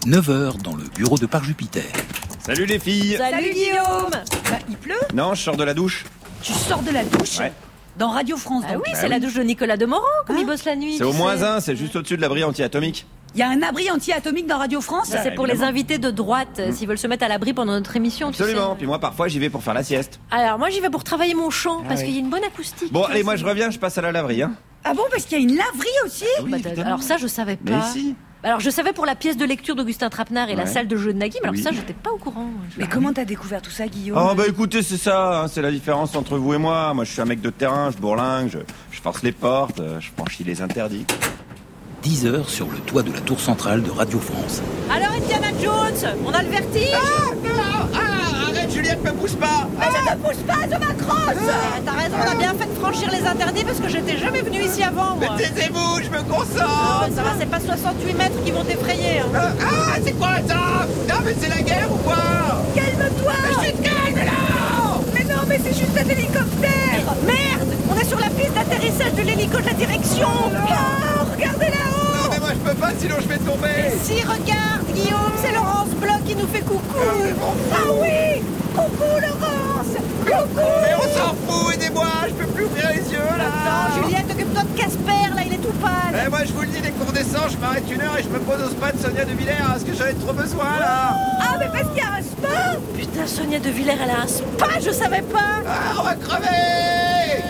9 heures dans le bureau de Parc Jupiter. Salut les filles. Salut Guillaume. Il pleut ? Non, je sors de la douche. Tu sors de la douche ? Ouais. Dans Radio France. Ah donc. oui, c'est la douche de Nicolas Demorand, comme il bosse la nuit. C'est au -1, c'est juste au-dessus de l'abri anti-atomique. Il y a un abri anti-atomique dans Radio France ? C'est pour les invités de droite, s'ils veulent se mettre à l'abri pendant notre émission. Absolument. Tu Puis moi, parfois, j'y vais pour faire la sieste. sais. Alors moi, j'y vais pour travailler mon chant, parce qu'il y a une bonne acoustique. Bon, allez, moi, je reviens, je passe à la laverie, hein. Ah bon, parce qu'il y a une laverie aussi ? Bah, alors ça, je savais pas. Mais si. Alors je savais pour la pièce de lecture d'Augustin Trapenard et la Ouais. salle de jeu de Nagui, mais alors Oui. ça, j'étais pas au courant. Mais comment t'as découvert tout ça, Guillaume ? Oh bah écoutez, c'est ça, hein, c'est la différence entre vous et moi. Moi, je suis un mec de terrain, je bourlingue, je force les portes, je franchis les interdits. 10 heures sur le toit de la tour centrale de Radio France. Alors Indiana Jones, on a le vertige. Arrête, Juliette, me pousse pas. Mais je te pousse pas, je m'accroche. T'as raison, on a bien fait de franchir les interdits parce que j'étais jamais venu ici avant, moi. Taisez-vous, je me Oh, concentre. ça va, c'est pas 68 mètres qui vont t'effrayer. Hein. C'est quoi ça? Non, mais c'est la guerre ou quoi? Calme-toi ! Je suis calme là. Mais non, mais c'est juste un hélicoptère ! Merde, on est sur la piste d'atterrissage de l'hélico de la direction. Oh, regardez là-haut ! Non, mais moi je peux pas, sinon je vais tomber. Si, regarde, Guillaume, c'est Laurence Bloch qui nous fait coucou. Ah oui ! Coucou, Laurence ! Coucou ! Mais on s'en fout, aidez-moi, je peux plus ouvrir les yeux là. Attends, Juliette, occupe-toi de Casper, là, il est tout pâle. Eh, moi je vous le dis, dès qu'on descend, je m'arrête 1 heure et je me pose au spa de Sonia de Villers parce que j'en ai trop besoin là. Ah, mais parce qu'il y a un spa ! Putain, Sonia de Villers, elle a un spa, je savais pas. Ah, on va crever.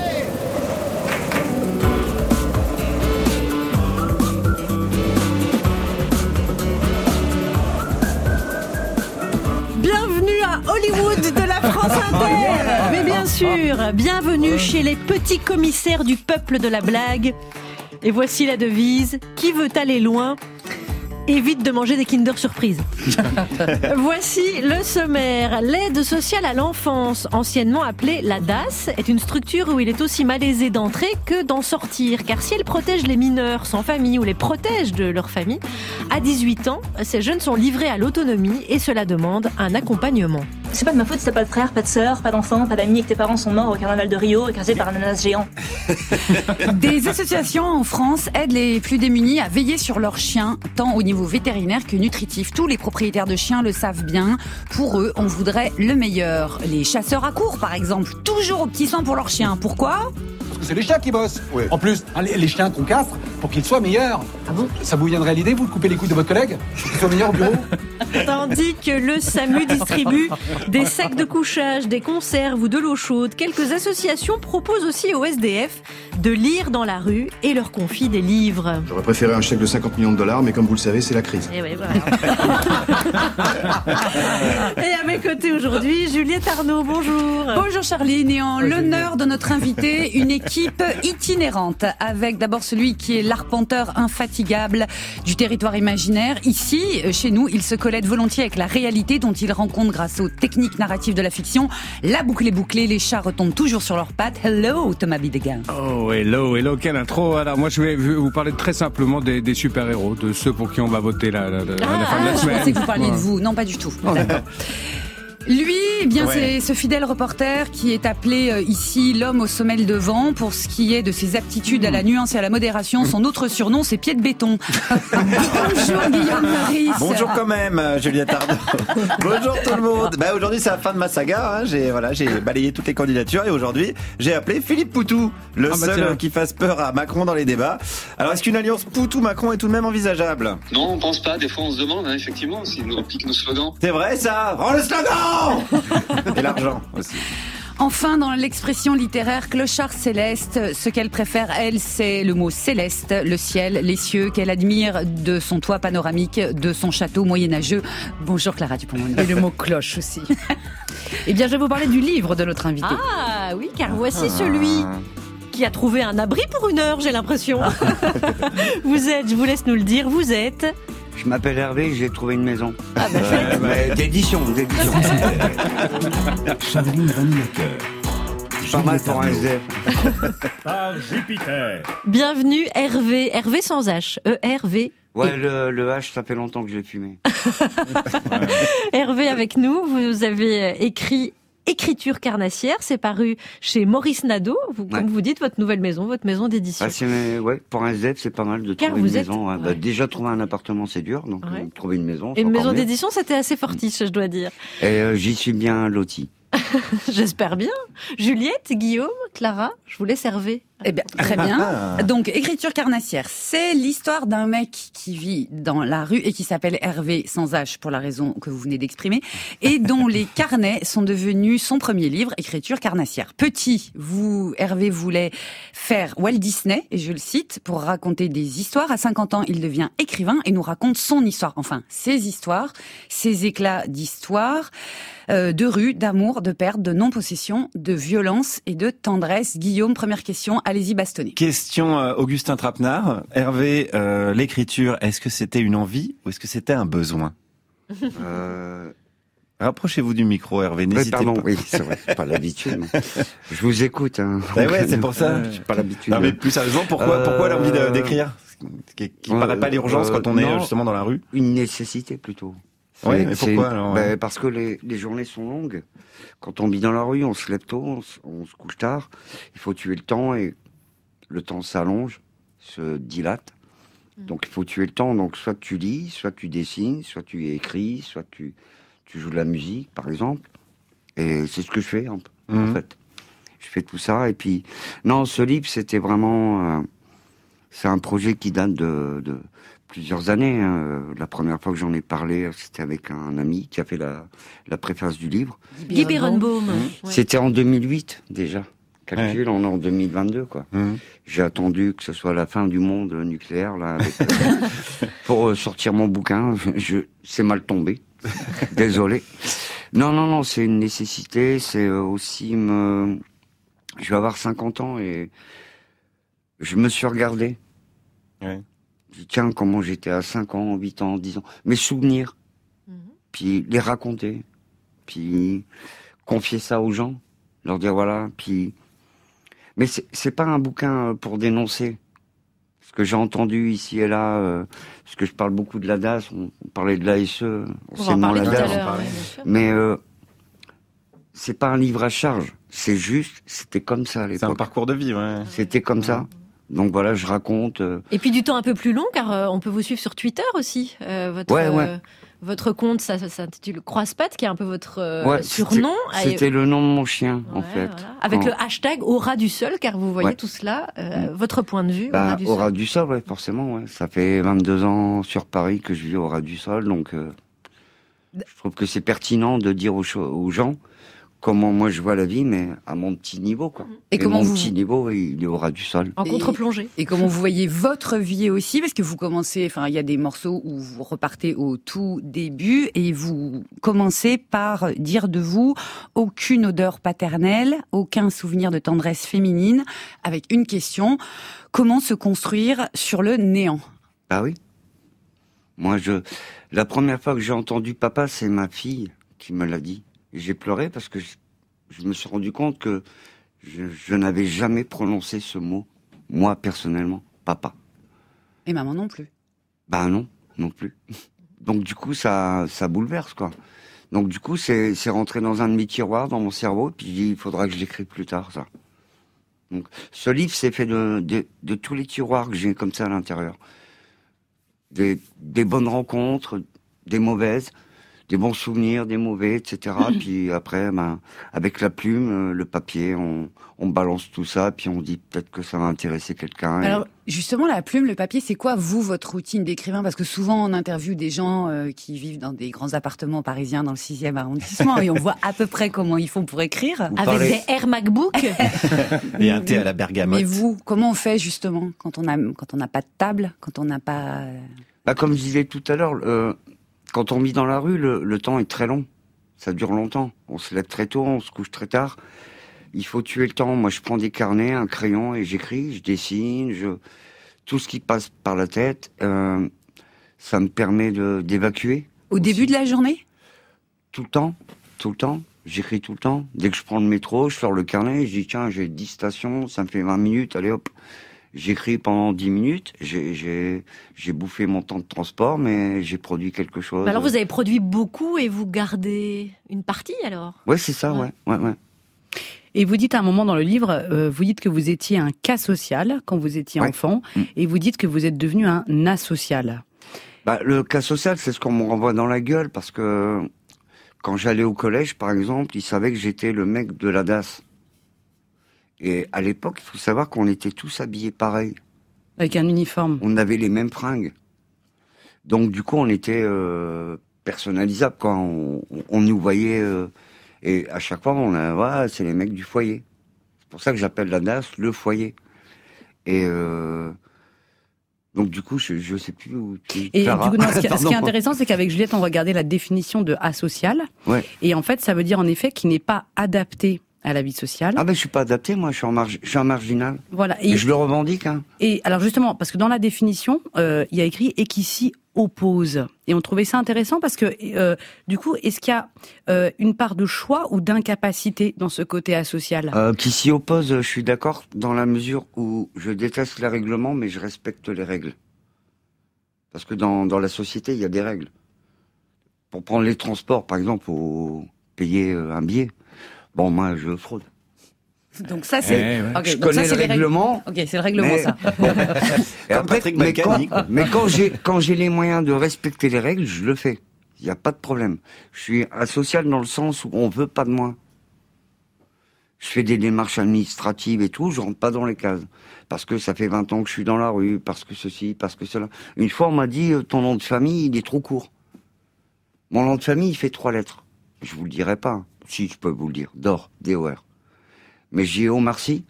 Bienvenue à Hollywood de la France Inter. Mais bien sûr, bienvenue chez les petits commissaires du peuple de la blague. Et voici la devise, qui veut aller loin évite de manger des Kinder Surprise. Voici le sommaire. L'aide sociale à l'enfance, anciennement appelée la DAS, est une structure où il est aussi malaisé d'entrer que d'en sortir. Car si elle protège les mineurs sans famille ou les protège de leur famille, à 18 ans, ces jeunes sont livrés à l'autonomie et cela demande un accompagnement. C'est pas de ma faute si t'as pas de frère, pas de sœur, pas d'enfant, pas d'amis et que tes parents sont morts au carnaval de Rio, écrasés par un ananas géant. Des associations en France aident les plus démunis à veiller sur leurs chiens, tant au niveau vétérinaire que nutritif. Tous les propriétaires de chiens le savent bien. Pour eux, on voudrait le meilleur. Les chasseurs à courre, par exemple, toujours au petit soin pour leurs chiens. Pourquoi ? Parce que c'est les chiens qui bossent. Oui. En plus, les chiens qu'on castre pour qu'ils soient meilleurs. Ah bon ? Ça vous viendrait à l'idée, vous, de couper les couilles de votre collègue pour qu'il soit meilleur au bureau? Tandis que le SAMU distribue des sacs de couchage, des conserves ou de l'eau chaude, quelques associations proposent aussi aux SDF de lire dans la rue et leur confient des livres. J'aurais préféré un chèque de 50 millions de dollars, mais comme vous le savez, c'est la crise. Et, ouais, voilà. Et à mes côtés aujourd'hui, Juliette Arnaud, bonjour. Bonjour Charline, et en l'honneur de notre invité, une équipe itinérante, avec d'abord celui qui est l'arpenteur infatigable du territoire imaginaire. Ici, chez nous, il se collède volontiers avec la réalité dont il rencontre grâce aux techniques narratives de la fiction. La boucle est bouclée, les chats retombent toujours sur leurs pattes. Hello Thomas Bidegain. Oh, hello, quelle intro. Alors moi je vais vous parler très simplement des super-héros, de ceux pour qui on va voter la fin de la Je semaine. pensais que vous parliez de vous. Non, pas du tout. D'accord. Lui, eh bien, c'est ce fidèle reporter qui est appelé ici l'homme aux semelles de vent pour ce qui est de ses aptitudes à la nuance et à la modération. Son autre surnom, c'est Pied de béton. Bonjour Guillaume Meurice. Bonjour quand même, Juliette Arnaud. Bonjour tout le monde. Bah, aujourd'hui, c'est la fin de ma saga. Hein. J'ai balayé toutes les candidatures et aujourd'hui, j'ai appelé Philippe Poutou, le seul qui fasse peur à Macron dans les débats. Alors, est-ce qu'une alliance Poutou-Macron est tout de même envisageable? Non, on pense pas. Des fois, on se demande, hein, effectivement, s'ils nous appliquent nos slogans. C'est vrai ça. Rends le slogan. Et l'argent aussi. Enfin, dans l'expression littéraire clochard céleste, ce qu'elle préfère, elle, c'est le mot céleste, le ciel, les cieux, qu'elle admire de son toit panoramique, de son château moyenâgeux. Bonjour Clara Dupont-Moretti. Et le mot cloche aussi. Eh bien, je vais vous parler du livre de notre invité. Ah oui, car voici celui qui a trouvé un abri pour 1 heure, j'ai l'impression. Vous êtes, je vous laisse nous le dire, vous êtes... Je m'appelle Hervé, j'ai trouvé une maison. Ah bah d'édition. Charline Vanillecker. Pas mal pour un SDF. Par Jupiter. Bienvenue Hervé, Hervé sans H, E-R-V. Ouais, le H, ça fait longtemps que je l'ai fumé. Hervé avec nous, vous avez écrit Écriture carnassière. C'est paru chez Maurice Nadeau. Comme vous dites, votre nouvelle maison, votre maison d'édition. Pour un SDF, c'est pas mal de trouver une maison. Déjà, trouver un appartement, c'est dur. Donc, trouver une maison, c'est Et une maison mieux. d'édition, c'était assez fortiche, je dois dire. Et j'y suis bien loti. J'espère bien. Juliette, Guillaume, Clara, je vous laisse Hervé. Eh bien, très bien. Donc, Écriture carnassière, c'est l'histoire d'un mec qui vit dans la rue et qui s'appelle Hervé sans H pour la raison que vous venez d'exprimer et dont les carnets sont devenus son premier livre, Écriture carnassière. Petit, Hervé voulait faire Walt Disney, et je le cite, pour raconter des histoires. À 50 ans, il devient écrivain et nous raconte son histoire. Enfin, ses histoires, ses éclats d'histoire, de rue, d'amour, de perte, de non-possession, de violence et de tendresse. Guillaume, première question. Allez-y, bastonnez. Question Augustin Trapenard. Hervé, l'écriture, est-ce que c'était une envie ou est-ce que c'était un besoin Rapprochez-vous du micro, Hervé, n'hésitez pas. Oui, c'est vrai, j'ai pas l'habitude. Je vous écoute. C'est pour ça. J'ai pas l'habitude. Non, mais plus sérieusement, pourquoi l'envie d'écrire qui paraît pas l'urgence quand on est justement dans la rue Une nécessité plutôt. Ouais, mais pourquoi alors Parce que les journées sont longues. Quand on vit dans la rue, on se lève tôt, on se couche tard. Il faut tuer le temps et le temps s'allonge, se dilate. Donc il faut tuer le temps. Donc soit tu lis, soit tu dessines, soit tu écris, soit tu joues de la musique, par exemple. Et c'est ce que je fais en fait. Je fais tout ça. Et puis non, ce livre, c'était vraiment. C'est un projet qui date de plusieurs années. La première fois que j'en ai parlé, c'était avec un ami qui a fait la préface du livre. Guy Berenbaum. C'était en 2008 déjà. Calcul, on est en 2022 quoi. J'ai attendu que ce soit la fin du monde nucléaire là pour sortir mon bouquin. C'est mal tombé. Désolé. Non, c'est une nécessité. C'est aussi Je vais avoir 50 ans et je me suis regardé. Ouais. Je dis, tiens, comment j'étais à 5 ans, 8 ans, 10 ans. Mes souvenirs. Puis les raconter. Puis confier ça aux gens. Leur dire voilà. Puis... Mais c'est pas un bouquin pour dénoncer. Ce que j'ai entendu ici et là, parce que je parle beaucoup de la DAS, on parlait de l'ASE, enseignement la DAS. Mais c'est pas un livre à charge. C'est juste, c'était comme ça à l'époque. C'est un parcours de vie, ouais. C'était comme ça. Donc voilà, je raconte. Et puis du temps un peu plus long, car on peut vous suivre sur Twitter aussi. Votre compte, ça s'intitule Croise-Pattes, qui est un peu votre surnom. C'était le nom de mon chien, en fait. Voilà. Avec le hashtag Au ras du sol, car vous voyez tout cela, votre point de vue. Au ras du sol, ouais, forcément. Ouais. Ça fait 22 ans sur Paris que je vis au ras du sol, donc je trouve que c'est pertinent de dire aux gens comment moi je vois la vie, mais à mon petit niveau, quoi. Et comment petit niveau, il est au ras du sol. En contre-plongée. Et comment vous voyez votre vie aussi, parce que vous commencez, il y a des morceaux où vous repartez au tout début et vous commencez par dire de vous aucune odeur paternelle, aucun souvenir de tendresse féminine, avec une question: comment se construire sur le néant? Ah oui. Moi, la première fois que j'ai entendu papa, c'est ma fille qui me l'a dit. Et j'ai pleuré parce que je me suis rendu compte que je n'avais jamais prononcé ce mot, moi personnellement, papa. Et maman non plus. Non plus. Donc du coup, ça bouleverse, quoi. Donc du coup, c'est rentré dans un de mes tiroirs, dans mon cerveau, et puis il faudra que je l'écrive plus tard, ça. Donc ce livre, c'est fait de tous les tiroirs que j'ai comme ça à l'intérieur. Des bonnes rencontres, des mauvaises, des bons souvenirs, des mauvais, etc. Puis après, avec la plume, le papier, on balance tout ça, puis on dit peut-être que ça va intéresser quelqu'un. Alors, justement, la plume, le papier, c'est quoi, vous, votre routine d'écrivain? Parce que souvent, on interviewe des gens qui vivent dans des grands appartements parisiens dans le 6e arrondissement, et on voit à peu près comment ils font pour écrire. Avec des Air MacBook. Et un thé à la bergamote. Mais vous, comment on fait, justement, quand on n'a pas de table, quand on n'a pas... Comme je disais tout à l'heure, quand on vit dans la rue, le temps est très long. Ça dure longtemps. On se lève très tôt, on se couche très tard. Il faut tuer le temps. Moi, je prends des carnets, un crayon et j'écris, je dessine, tout ce qui passe par la tête. Ça me permet d'évacuer. Au début de la journée? Tout le temps. J'écris tout le temps. Dès que je prends le métro, je sors le carnet, je dis tiens, j'ai 10 stations, ça me fait 20 minutes, allez hop. J'écris pendant 10 minutes, j'ai bouffé mon temps de transport, mais j'ai produit quelque chose. Alors vous avez produit beaucoup et vous gardez une partie alors ? Ouais, c'est ça, ouais. Et vous dites à un moment dans le livre, vous dites que vous étiez un cas social quand vous étiez enfant, et vous dites que vous êtes devenu un asocial. Le cas social, c'est ce qu'on me renvoie dans la gueule, parce que quand j'allais au collège, par exemple, ils savaient que j'étais le mec de la DAS. Et à l'époque, il faut savoir qu'on était tous habillés pareil. Avec un uniforme. On avait les mêmes fringues. Donc du coup, on était personnalisable quand on nous voyait. Et à chaque fois, c'est les mecs du foyer. C'est pour ça que j'appelle la DAS le foyer. Et donc du coup, je sais plus où tu. Et du coup, ce qui est intéressant, c'est qu'avec Juliette, on regardait la définition de asocial. Ouais. Et en fait, ça veut dire en effet qu'il n'est pas adapté à la vie sociale. Ah ben je suis pas adapté, moi, je suis un marginal. Voilà. Et je le revendique. Hein. Et alors justement, parce que dans la définition, il y a écrit et qui s'y oppose. Et on trouvait ça intéressant parce que du coup, est-ce qu'il y a une part de choix ou d'incapacité dans ce côté asocial ? Qui s'y oppose, je suis d'accord dans la mesure où je déteste les règlements, mais je respecte les règles. Parce que dans la société, il y a des règles. Pour prendre les transports, par exemple, faut payer un billet. Bon, moi, je fraude. Donc ça, c'est... Okay, je connais le règlement. Ok, c'est le règlement, ça. Bon. Et après, mais quand j'ai les moyens de respecter les règles, je le fais. Il n'y a pas de problème. Je suis asocial dans le sens où on veut pas de moi. Je fais des démarches administratives et tout, je rentre pas dans les cases. Parce que ça fait 20 ans que je suis dans la rue, parce que ceci, parce que cela. Une fois, on m'a dit, ton nom de famille, il est trop court. Mon nom de famille, il fait 3 lettres. Je vous le dirai pas. Si, je peux vous le dire. DOR, D-O-R. Mais j'ai Omar Sy.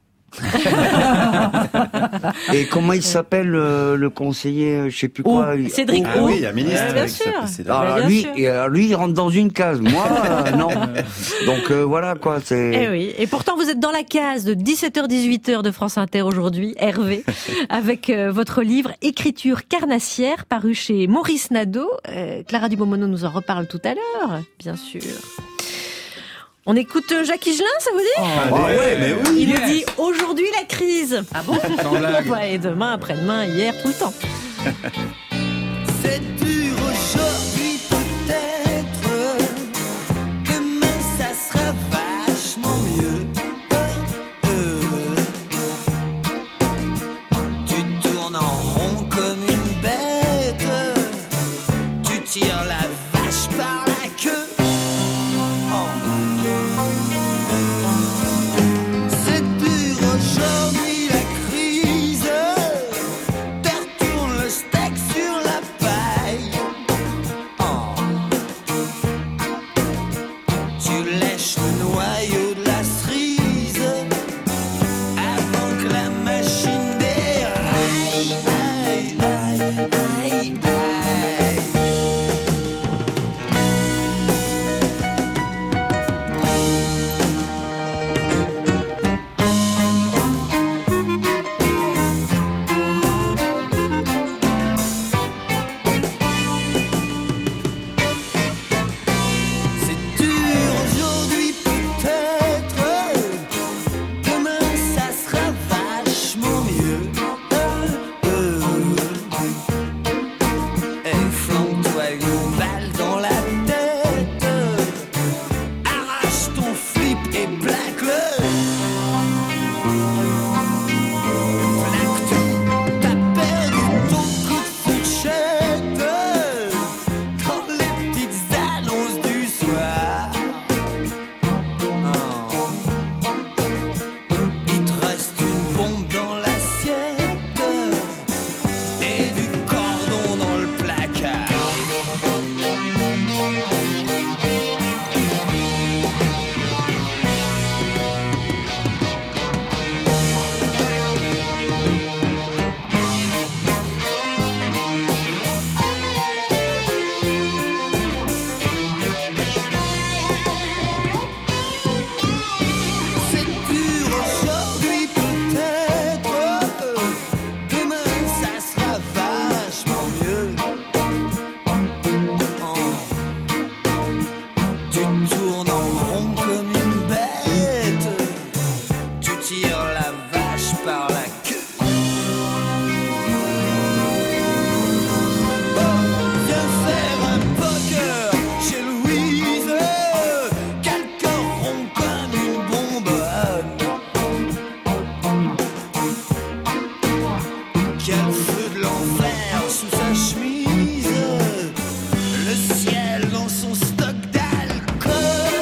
Et comment il s'appelle le conseiller, je sais plus quoi. Cédric O. Ah oui, un ministre. Bien sûr. Alors, lui, il rentre dans une case. Moi, non. Donc voilà quoi. Eh oui. Et pourtant, vous êtes dans la case de 17h-18h de France Inter aujourd'hui, Hervé, avec votre livre Écriture carnassière, paru chez Maurice Nadeau. Clara Dubonneau nous en reparle tout à l'heure, bien sûr. On écoute Jacques Higelin, ça vous dit ? Ouais, mais oui. Il nous dit aujourd'hui la crise. Ah bon ? Sans blague. Ouais, et demain, après-demain, hier, tout le temps. C'est dur aujourd'hui peut-être, demain ça sera vachement mieux. Tu tournes en rond comme une bête, tu tires la vache par la queue. Aujourd'hui la crise te retourne le steak sur la paille. quel feu de l'enfer sous sa chemise, le ciel dans son stock d'alcool.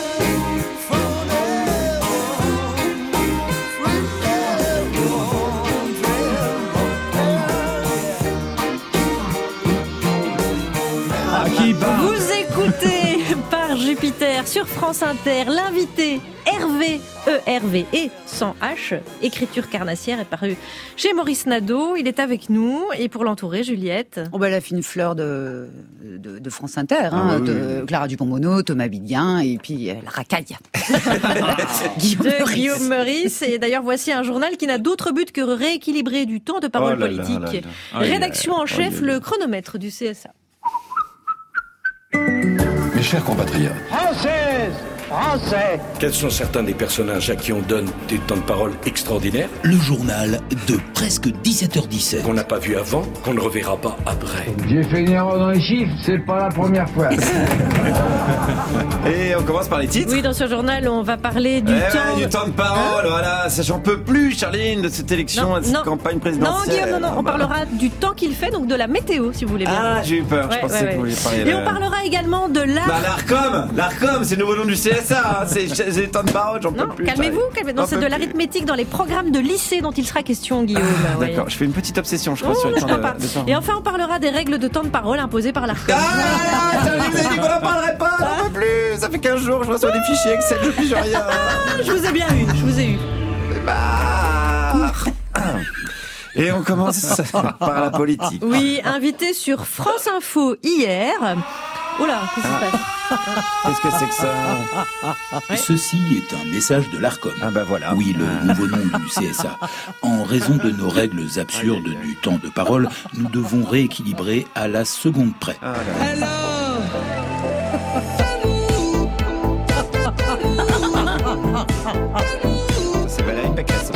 Vous écoutez par Jupiter sur France Inter, l'invité Hervé, E-R-V et sans H, écriture carnassière, est paru chez Maurice Nadeau. Il est avec nous et pour l'entourer, Juliette. Oh bah, la fine fleur de France Inter, hein, de Clara Dupont-Moreau, Thomas Bidien et puis la racaille. Guillaume Meurice. Et d'ailleurs, voici un journal qui n'a d'autre but que rééquilibrer du temps de parole politique. Rédaction en chef, le chronomètre du CSA. Mes chers compatriotes, Française, Français, quels sont certains des personnages à qui on donne des temps de parole extraordinaires? Le journal de presque 17h17. Qu'on n'a pas vu avant, qu'on ne reverra pas après. j'ai fait une erreur dans les chiffres, c'est pas la première fois. Et on commence par les titres. Oui, dans ce journal, on va parler du temps de parole, voilà. Ça, j'en peux plus, Charline, de cette élection, de cette campagne présidentielle. Non, Guillaume, on parlera du temps qu'il fait, donc de la météo, si vous voulez bien. Ah, j'ai eu peur, je pensais que vous vouliez parler. Et on parlera également de l'ARCOM, c'est le nouveau nom du CSA, c'est les temps de parole, j'en peux plus. Calmez-vous, non, c'est de l'arithmétique dans les programmes de lycée dont il sera question, Guillaume. D'accord, je fais une petite obsession, je crois, sur le temps de temps. Et enfin, on parlera des règles de temps de parole imposées par l'ARCOM. Vous avez dit qu'on n'en parlerait pas, j'en peux plus. Ça fait 15 jours, je reçois des fichiers Excel, je pige rien. Je vous ai bien eu, Et on commence par la politique. Oui, invité sur France Info hier. Oula, qu'est-ce qui se passe? Qu'est-ce que c'est que ça? Ceci est un message de l'ARCOM. Ah bah voilà. Oui, le nouveau nom du CSA. En raison de nos règles absurdes du temps de parole, nous devons rééquilibrer à la seconde près. C'est Valérie Pécresse.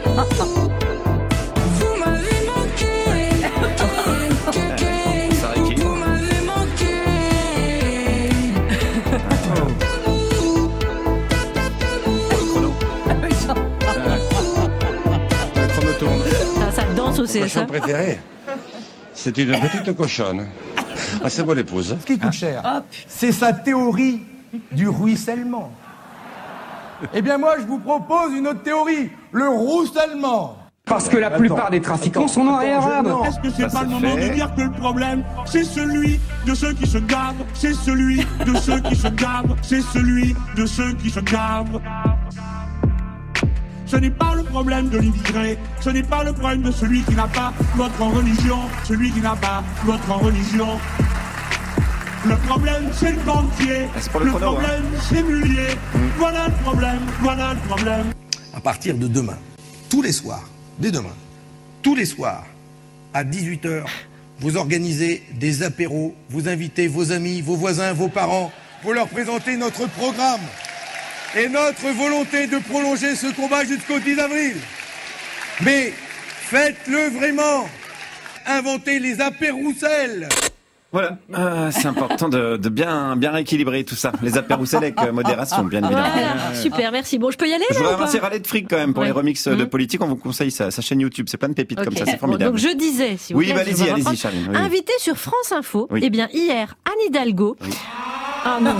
Ça danse au CSA. Mon préféré, c'est une petite cochonne. Ah, c'est mon épouse. Ce qui coûte cher, c'est sa théorie du ruissellement. Eh bien moi, je vous propose une autre théorie, le roussellement. Parce que la plupart des trafiquants sont noirs et arabes. Est-ce que c'est pas le moment de dire que le problème, c'est celui de ceux qui se gavent, c'est celui de ceux qui se gavent, c'est celui de ceux qui se gavent. Ce n'est pas le problème de l'immigré, ce n'est pas le problème de celui qui n'a pas votre religion, celui qui n'a pas votre religion. Le problème, c'est le banquier, le problème, c'est Mullier. Voilà le problème, voilà le problème. À partir de demain, tous les soirs, dès demain, tous les soirs, à 18h, vous organisez des apéros, vous invitez vos amis, vos voisins, vos parents, pour leur présenter notre programme et notre volonté de prolonger ce combat jusqu'au 10 avril. Mais faites-le vraiment. Inventez les apéroussels. Voilà, c'est important de bien rééquilibrer tout ça. Les apéroussels avec modération, bien évidemment. Voilà, super, merci. Bon, je peux y aller Je là voudrais ou pas? remercier Râler de fric quand même pour les remixes de politique. On vous conseille sa chaîne YouTube. C'est plein de pépites comme ça, c'est formidable. Bon, donc je disais, si vous oui, plaît, allez-y, Charline. Oui. Invité sur France Info, oui. Eh bien hier, Anne Hidalgo. Oui. Ah non.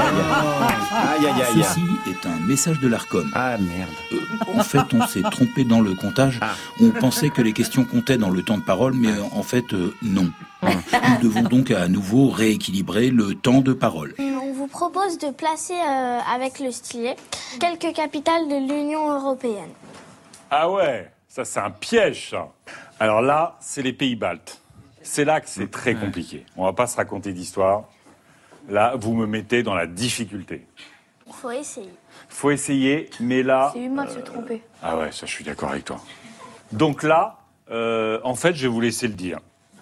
Ceci est un message de l'ARCOM. Ah merde. En fait, on s'est trompé dans le comptage. On pensait que les questions comptaient dans le temps de parole, mais en fait, non. Nous devons donc à nouveau rééquilibrer le temps de parole. On vous propose de placer avec le stylet quelques capitales de l'Union européenne. Ah ouais, ça c'est un piège ça. Alors là, c'est les pays baltes. C'est là que c'est très compliqué. On va pas se raconter d'histoire. Là, vous me mettez dans la difficulté. Il faut essayer. Faut essayer, mais là... C'est humain de se tromper. Ah ouais, ça je suis d'accord avec toi. Donc là, en fait, je vais vous laisser le dire.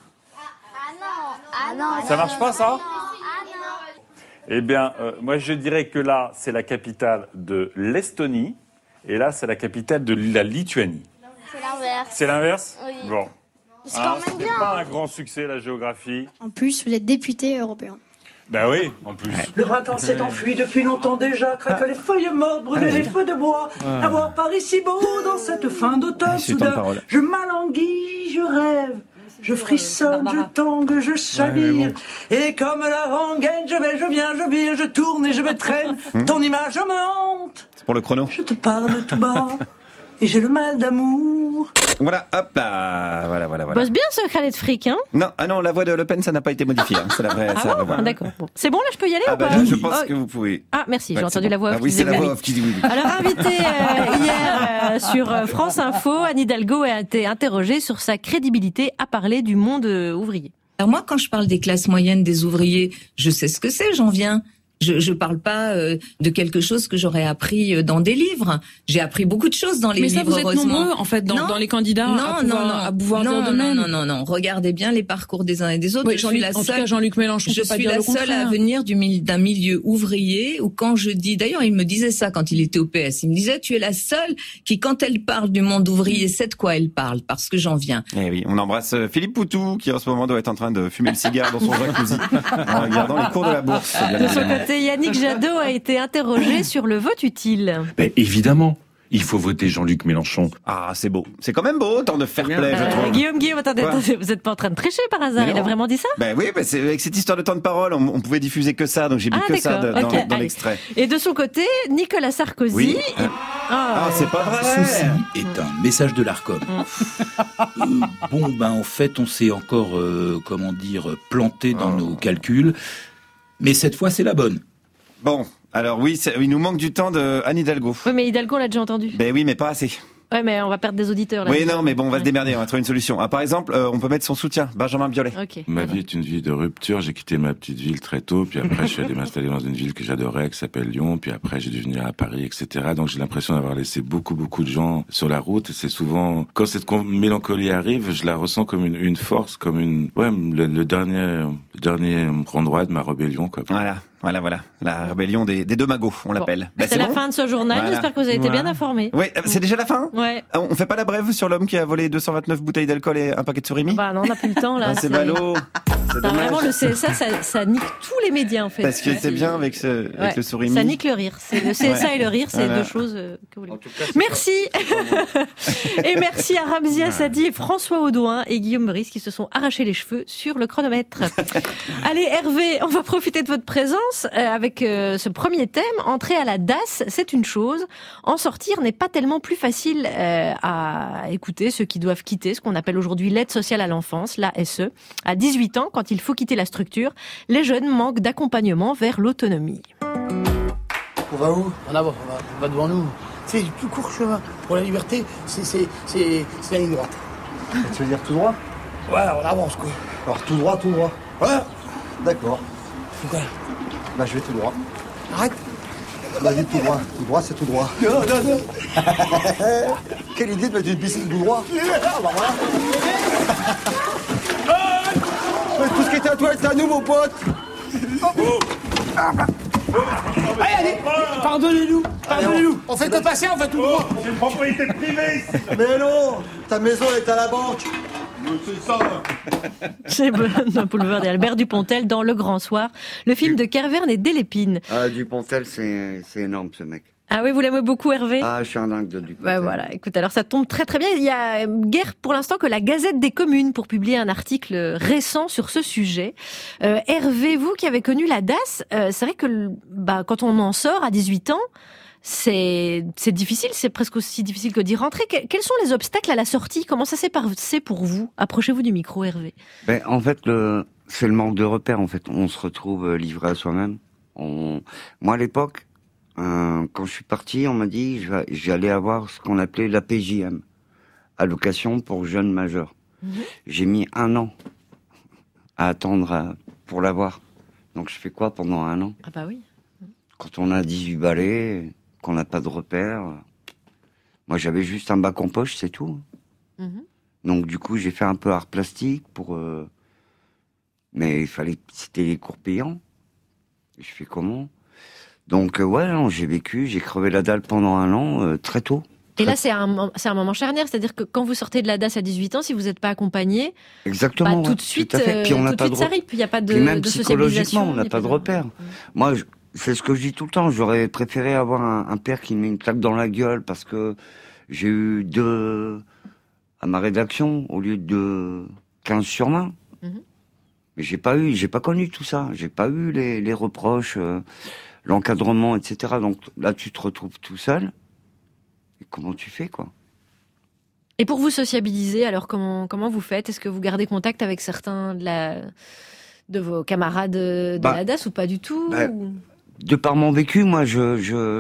Ah non. Ça marche pas ça? Eh bien, moi je dirais que là, c'est la capitale de l'Estonie, et là, c'est la capitale de la Lituanie. C'est l'inverse. C'est l'inverse? Oui. Bon. C'est quand même bien. C'est pas un grand succès, la géographie. En plus, vous êtes député européen. Ben oui, en plus. Le printemps s'est enfui depuis longtemps déjà, craquent les feuilles mortes, brûlent les feux de bois. À voir Paris si beau dans cette fin d'automne, soudain, je m'alanguis, je rêve Je frissonne, je tangue, je chavire. Et comme la rengaine, je vais, je viens, je vire, je tourne et je me traîne. Ton image me hante. C'est pour le chrono. Je te parle tout bas. Et j'ai le mal d'amour. Voilà, hop là, voilà. Bosse bien ce crâne de fric, hein? Non, la voix de Le Pen, ça n'a pas été modifié. Hein. C'est la vraie. Ah bon, d'accord. Bon. C'est bon, là, je peux y aller ou pas? Je pense que vous pouvez. Ah, merci, j'ai entendu la voix off. Oui, c'est la voix off qui dit oui. Alors, invitée hier sur France Info, Anne Hidalgo a été interrogée sur sa crédibilité à parler du monde ouvrier. Alors moi, quand je parle des classes moyennes, des ouvriers, je sais ce que c'est, j'en viens. Je parle pas de quelque chose que j'aurais appris dans des livres. J'ai appris beaucoup de choses dans les livres. Mais ça, vous êtes heureusement. nombreux, en fait, dans les candidats à pouvoir dire de même. Non. Regardez bien les parcours des uns et des autres. Oui, Jean-Luc Mélenchon, je suis la seule à venir d'un milieu ouvrier où quand je dis, d'ailleurs, il me disait ça quand il était au PS. Il me disait, tu es la seule qui, quand elle parle du monde ouvrier, sait de quoi elle parle, parce que j'en viens. Eh oui, on embrasse Philippe Poutou, qui en ce moment doit être en train de fumer le cigare dans son jacuzzi, en regardant les cours de la bourse. De son côté, Yannick Jadot a été interrogé sur le vote utile. Ben, évidemment, il faut voter Jean-Luc Mélenchon. Ah, c'est beau. C'est quand même beau, tant de fair play, je trouve. Guillaume, attendez, vous êtes pas en train de tricher par hasard? Il a vraiment dit ça? Ben oui, c'est avec cette histoire de temps de parole, on pouvait diffuser que ça, donc j'ai mis que ça dans l'extrait. Et de son côté, Nicolas Sarkozy... Oui. C'est pas vrai. Ceci est un message de l'Arcom. En fait, on s'est encore, planté dans nos calculs, mais cette fois, c'est la bonne. Bon, alors oui, il nous manque du temps de Anne Hidalgo. Oui, mais Hidalgo, on l'a déjà entendu. Ben oui, mais pas assez. Ouais, mais on va perdre des auditeurs là. Oui, non, mais bon, on va se démerder, on va trouver une solution. Par exemple, on peut mettre son soutien, Benjamin Biolay. Okay. Ma vie est une vie de rupture. J'ai quitté ma petite ville très tôt, puis après je suis allé m'installer dans une ville que j'adorais, qui s'appelle Lyon, puis après j'ai dû venir à Paris, etc. Donc j'ai l'impression d'avoir laissé beaucoup de gens sur la route. Et c'est souvent, quand cette mélancolie arrive, je la ressens comme une force, comme le dernier endroit de ma rébellion, quoi. Voilà. La rébellion des deux magots, on l'appelle. C'est la fin de ce journal. Voilà. J'espère que vous avez été bien informés. Oui, c'est déjà la fin? Ouais. On fait pas la brève sur l'homme qui a volé 229 bouteilles d'alcool et un paquet de surimi? Bah non, on n'a plus le temps, là. C'est ballot. Vraiment, le CSA, ça nique tous les médias, en fait. Parce que c'est bien avec le surimi. Ça nique le rire. Le CSA et le rire, c'est deux choses que vous voulez. Merci. Et merci à Ramzi Assadi et François Audouin et Guillaume Brice qui se sont arrachés les cheveux sur le chronomètre. Allez, Hervé, on va profiter de votre présence avec ce premier thème. Entrer à la DAS, c'est une chose. En sortir n'est pas tellement plus facile à écouter ceux qui doivent quitter ce qu'on appelle aujourd'hui l'aide sociale à l'enfance, l'ASE. À 18 ans, quand il faut quitter la structure, les jeunes manquent d'accompagnement vers l'autonomie. On va où? On va devant nous. C'est le plus court chemin pour la liberté, c'est la ligne droite. Tu veux dire tout droit? Ouais, on avance quoi. Alors tout droit. Ouais. D'accord. Pourquoi? Bah je vais tout droit. Arrête. Vas-y tout droit. Tout droit, c'est tout droit. Non. Quelle idée de mettre une piscine tout droit. Ah bah voilà. Mais tout ce qui était à toi, c'est à nous, mon pote. Allez, pardonnez-nous. On fait que passer, on va tout droit. C'est une propriété privée. Mais non, ta maison est à la banque. C'est ça. C'est Boulevard d'Albert Dupontel dans Le Grand Soir, le film de Kervern et Delépine. Ah, Dupontel, c'est énorme, ce mec. Ah oui, vous l'aimez beaucoup, Hervé? Ah, je suis un dingue de Dupontel. Bah voilà, écoute, alors ça tombe très très bien. Il y a guère pour l'instant que la Gazette des Communes pour publier un article récent sur ce sujet. Hervé, vous qui avez connu la DAS, c'est vrai que quand on en sort à 18 ans, c'est difficile, c'est presque aussi difficile que d'y rentrer. Quels sont les obstacles à la sortie? Comment ça s'est passé pour vous? Approchez-vous du micro, Hervé. En fait, c'est le manque de repères. En fait, on se retrouve livré à soi-même. Moi, à l'époque, quand je suis parti, on m'a dit j'allais avoir ce qu'on appelait l'APJM, allocation pour jeunes majeurs. J'ai mis 1 an à attendre pour l'avoir. Donc je fais quoi pendant 1 an? Ah bah oui. Quand on a 18 balais, qu'on n'a pas de repères. Moi j'avais juste un bac en poche, c'est tout. Donc du coup j'ai fait un peu art plastique mais c'était des cours payants. Je fais comment? Donc j'ai crevé la dalle pendant 1 an, très tôt. Et là, c'est un moment charnière, c'est-à-dire que quand vous sortez de la DAS à 18 ans, si vous n'êtes pas accompagné, exactement, tout de suite, Puis on n'a pas de ça ripe, il n'y a pas de même de psychologiquement, on n'a pas de repères. repères. Moi, c'est ce que je dis tout le temps, j'aurais préféré avoir un père qui me met une claque dans la gueule parce que j'ai eu 2 à ma rédaction au lieu de 15 sur 20. Mais j'ai pas connu tout ça. J'ai pas eu les reproches, l'encadrement, etc. Donc là, tu te retrouves tout seul. Et comment tu fais, quoi? Et pour vous sociabiliser, alors comment vous faites? Est-ce que vous gardez contact avec certains de vos camarades de la DAS ou pas du tout? De par mon vécu, moi, je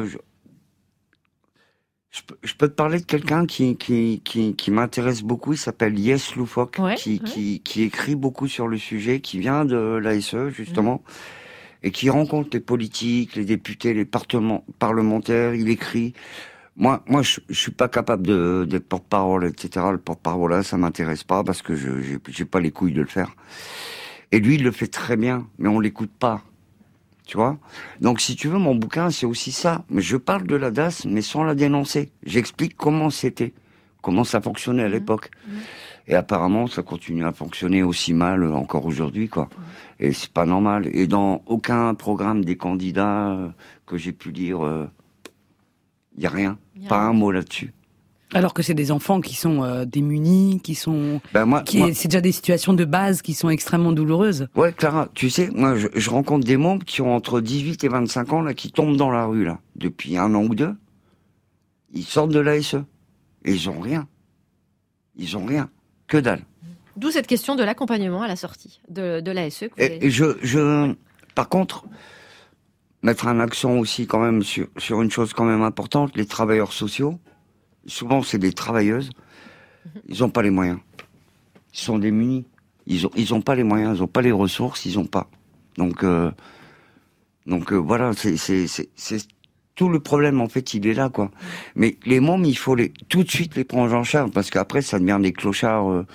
peux te parler de quelqu'un qui m'intéresse beaucoup. Il s'appelle Yes Loufoque, qui écrit beaucoup sur le sujet, qui vient de l'ASE, justement, et qui rencontre les politiques, les députés, les parlementaires. Il écrit. Moi, je suis pas capable de porte-parole, etc. Le porte-parole, là, ça m'intéresse pas parce que j'ai pas les couilles de le faire. Et lui, il le fait très bien, mais on l'écoute pas. Tu vois? Donc, si tu veux, mon bouquin, c'est aussi ça. Mais je parle de la DAS, mais sans la dénoncer. J'explique comment ça fonctionnait à l'époque. Et apparemment, ça continue à fonctionner aussi mal encore aujourd'hui, quoi. Et c'est pas normal. Et dans aucun programme des candidats que j'ai pu lire, y a rien. Pas un mot là-dessus. Alors que c'est des enfants qui sont démunis, qui sont... c'est déjà des situations de base qui sont extrêmement douloureuses. Ouais, Clara, tu sais, moi, je rencontre des mômes qui ont entre 18 et 25 ans, là, qui tombent dans la rue, là, depuis 1 an ou 2. Ils sortent de l'ASE. Et ils ont rien. Ils ont rien. Que dalle. D'où cette question de l'accompagnement à la sortie de l'ASE. Et par contre, mettre un accent aussi quand même sur une chose quand même importante, les travailleurs sociaux, souvent c'est des travailleuses, ils n'ont pas les moyens. Ils sont démunis. Ils ont pas les moyens, ils n'ont pas les ressources, ils n'ont pas. Donc voilà, c'est tout le problème, en fait, il est là, quoi. Mais les mômes, il faut tout de suite les prendre en charge, parce qu'après, ça devient des clochards.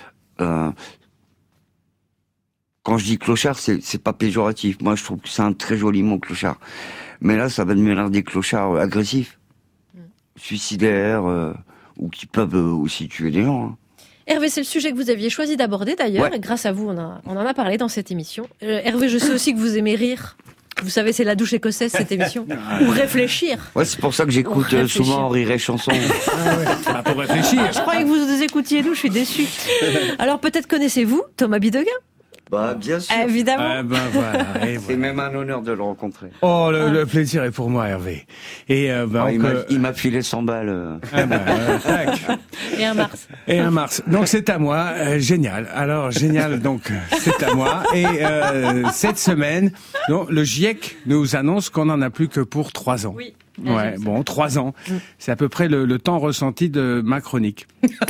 Quand je dis clochard, c'est pas péjoratif. Moi, je trouve que c'est un très joli mot, clochard. Mais là, ça va devenir des clochards agressifs, suicidaires, ou qui peuvent aussi tuer des gens. Hein. Hervé, c'est le sujet que vous aviez choisi d'aborder d'ailleurs, et grâce à vous, on en a parlé dans cette émission. Hervé, je sais aussi que vous aimez rire. Vous savez, c'est la douche écossaise, cette émission. Ou réfléchir. Ouais, c'est pour ça que j'écoute souvent Rire et Chanson. Pour réfléchir. Je croyais que vous écoutiez nous, je suis déçue. Alors peut-être connaissez-vous Thomas Bidegain? Bah, bien sûr. Évidemment. Voilà, c'est même un honneur de le rencontrer. Oh, le plaisir est pour moi, Hervé. Et il m'a filé 100 balles. Tac. Et un Mars. Donc c'est à moi. Génial. Alors génial. Donc c'est à moi. Et cette semaine, donc, le GIEC nous annonce qu'on n'en a plus que pour 3 ans. Oui. Ouais, bon, 3 ans. C'est à peu près le temps ressenti de ma chronique.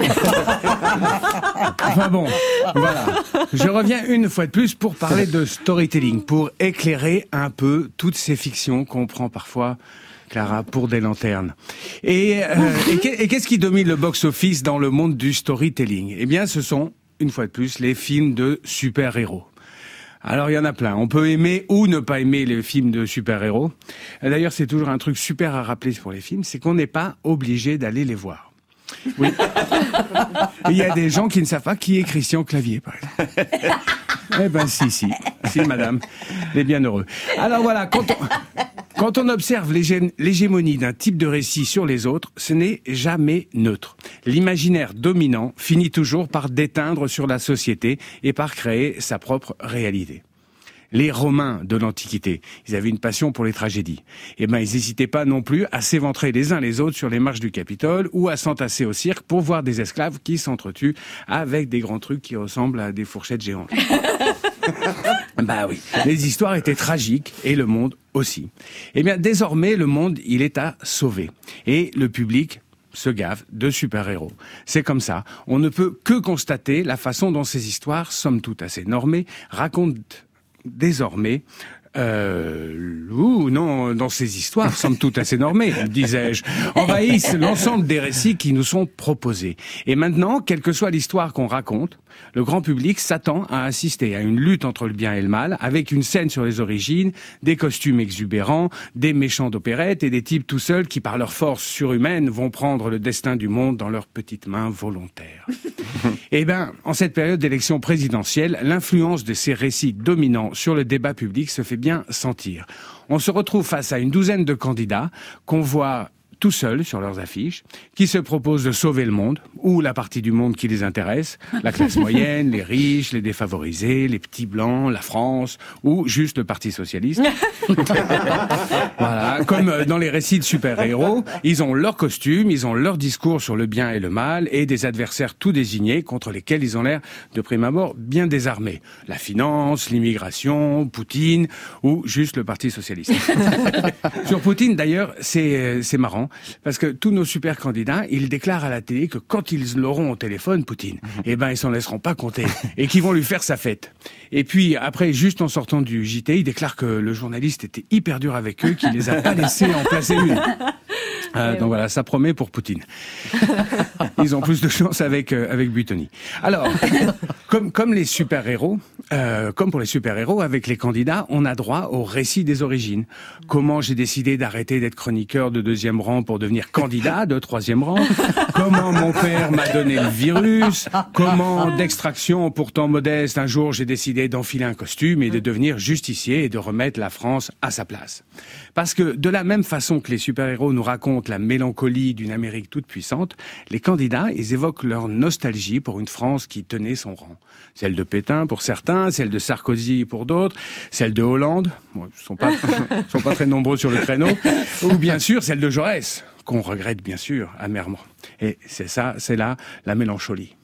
Enfin bon, voilà. Je reviens une fois de plus pour parler de storytelling, pour éclairer un peu toutes ces fictions qu'on prend parfois, Clara, pour des lanternes. Et qu'est-ce qui domine le box-office dans le monde du storytelling? Eh bien, ce sont, une fois de plus, les films de super-héros. Alors il y en a plein. On peut aimer ou ne pas aimer les films de super-héros. D'ailleurs, c'est toujours un truc super à rappeler pour les films, c'est qu'on n'est pas obligé d'aller les voir. Oui. Il y a des gens qui ne savent pas qui est Christian Clavier, par exemple. Eh ben si, madame, les bienheureux. Alors voilà, quand on observe l'hégémonie d'un type de récit sur les autres, ce n'est jamais neutre. L'imaginaire dominant finit toujours par déteindre sur la société et par créer sa propre réalité. Les Romains de l'Antiquité, ils avaient une passion pour les tragédies. Eh ben, ils n'hésitaient pas non plus à s'éventrer les uns les autres sur les marches du Capitole ou à s'entasser au cirque pour voir des esclaves qui s'entretuent avec des grands trucs qui ressemblent à des fourchettes géantes. Bah oui, les histoires étaient tragiques et le monde aussi. Eh bien, désormais, le monde, il est à sauver. Et le public se gave de super-héros. C'est comme ça. On ne peut que constater la façon dont ces histoires, somme toute assez normées, racontent désormais dans ces histoires, somme toute assez normées, disais-je, envahissent l'ensemble des récits qui nous sont proposés. Et maintenant, quelle que soit l'histoire qu'on raconte, le grand public s'attend à assister à une lutte entre le bien et le mal, avec une scène sur les origines, des costumes exubérants, des méchants d'opérette et des types tout seuls qui, par leur force surhumaine, vont prendre le destin du monde dans leurs petites mains volontaires. Eh ben, en cette période d'élection présidentielle, l'influence de ces récits dominants sur le débat public se fait bien sentir. On se retrouve face à une douzaine de candidats qu'on voit tout seuls sur leurs affiches, qui se proposent de sauver le monde, ou la partie du monde qui les intéresse, la classe moyenne, les riches, les défavorisés, les petits blancs, la France, ou juste le Parti socialiste. Voilà, comme dans les récits de super-héros, ils ont leur costume, ils ont leur discours sur le bien et le mal, et des adversaires tout désignés contre lesquels ils ont l'air, de prime abord, bien désarmés. La finance, l'immigration, Poutine, ou juste le Parti socialiste. Sur Poutine, d'ailleurs, c'est marrant, parce que tous nos super candidats, ils déclarent à la télé que quand ils l'auront au téléphone, Poutine, eh ben, ils s'en laisseront pas compter, et qu'ils vont lui faire sa fête. Et puis, après, juste en sortant du JT, ils déclarent que le journaliste était hyper dur avec eux, qu'il les a pas laissés en placer une. Donc voilà, ça promet pour Poutine. Ils ont plus de chance avec Buitoni. Alors, comme les super-héros, comme pour les super-héros, avec les candidats, on a droit au récit des origines. Comment j'ai décidé d'arrêter d'être chroniqueur de 2e rang pour devenir candidat de 3e rang. Comment mon père m'a donné le virus. Comment, d'extraction pourtant modeste, un jour j'ai décidé d'enfiler un costume et de devenir justicier et de remettre la France à sa place. Parce que de la même façon que les super-héros nous racontent la mélancolie d'une Amérique toute puissante, les candidats, ils évoquent leur nostalgie pour une France qui tenait son rang. Celle de Pétain pour certains, celle de Sarkozy pour d'autres, celle de Hollande, bon, ils sont pas très nombreux sur le créneau, ou bien sûr celle de Jaurès, qu'on regrette bien sûr amèrement. Et c'est là la mélancolie.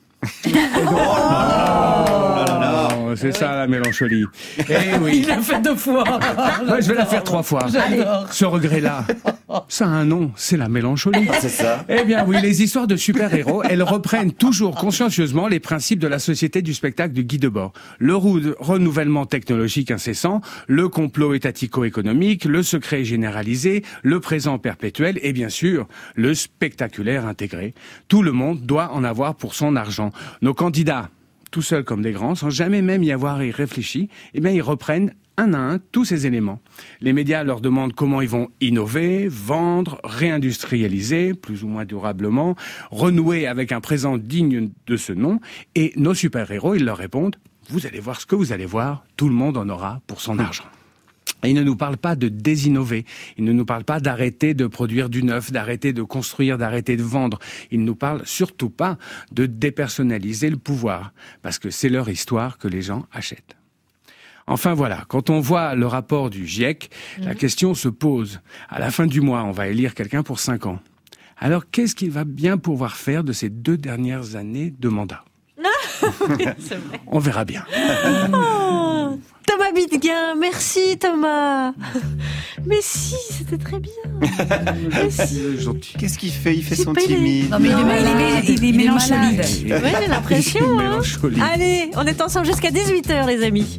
C'est ça la mélancolie. Eh oui. Il l'a fait 2 fois. Ouais, je vais la faire 3 fois. J'adore. Ce regret-là, ça a un nom, c'est la mélancolie. C'est ça. Eh bien oui, les histoires de super-héros, elles reprennent toujours consciencieusement les principes de la société du spectacle du Guy Debord. Le renouvellement technologique incessant, le complot étatico-économique, le secret généralisé, le présent perpétuel et bien sûr, le spectaculaire intégré. Tout le monde doit en avoir pour son argent. Nos candidats, tout seuls comme des grands, sans jamais même y avoir réfléchi, eh bien ils reprennent un à un tous ces éléments. Les médias leur demandent comment ils vont innover, vendre, réindustrialiser, plus ou moins durablement, renouer avec un présent digne de ce nom, et nos super-héros, ils leur répondent « Vous allez voir ce que vous allez voir, tout le monde en aura pour son argent ». Et ils ne nous parlent pas de désinnover, ils ne nous parlent pas d'arrêter de produire du neuf, d'arrêter de construire, d'arrêter de vendre. Ils ne nous parlent surtout pas de dépersonnaliser le pouvoir, parce que c'est leur histoire que les gens achètent. Enfin voilà, quand on voit le rapport du GIEC, la question se pose. À la fin du mois, on va élire quelqu'un pour 5 ans. Alors qu'est-ce qu'il va bien pouvoir faire de ces 2 dernières années de mandat ? Oui, c'est vrai. On verra bien. Oh, Thomas Bidguin, merci Thomas. Mais si, c'était très bien. Mais si. Gentil. Qu'est-ce qu'il fait ? Il fait son timide. Non mais il est mélancolique. Oui, j'ai l'impression. Hein. Allez, on est ensemble jusqu'à 18h les amis.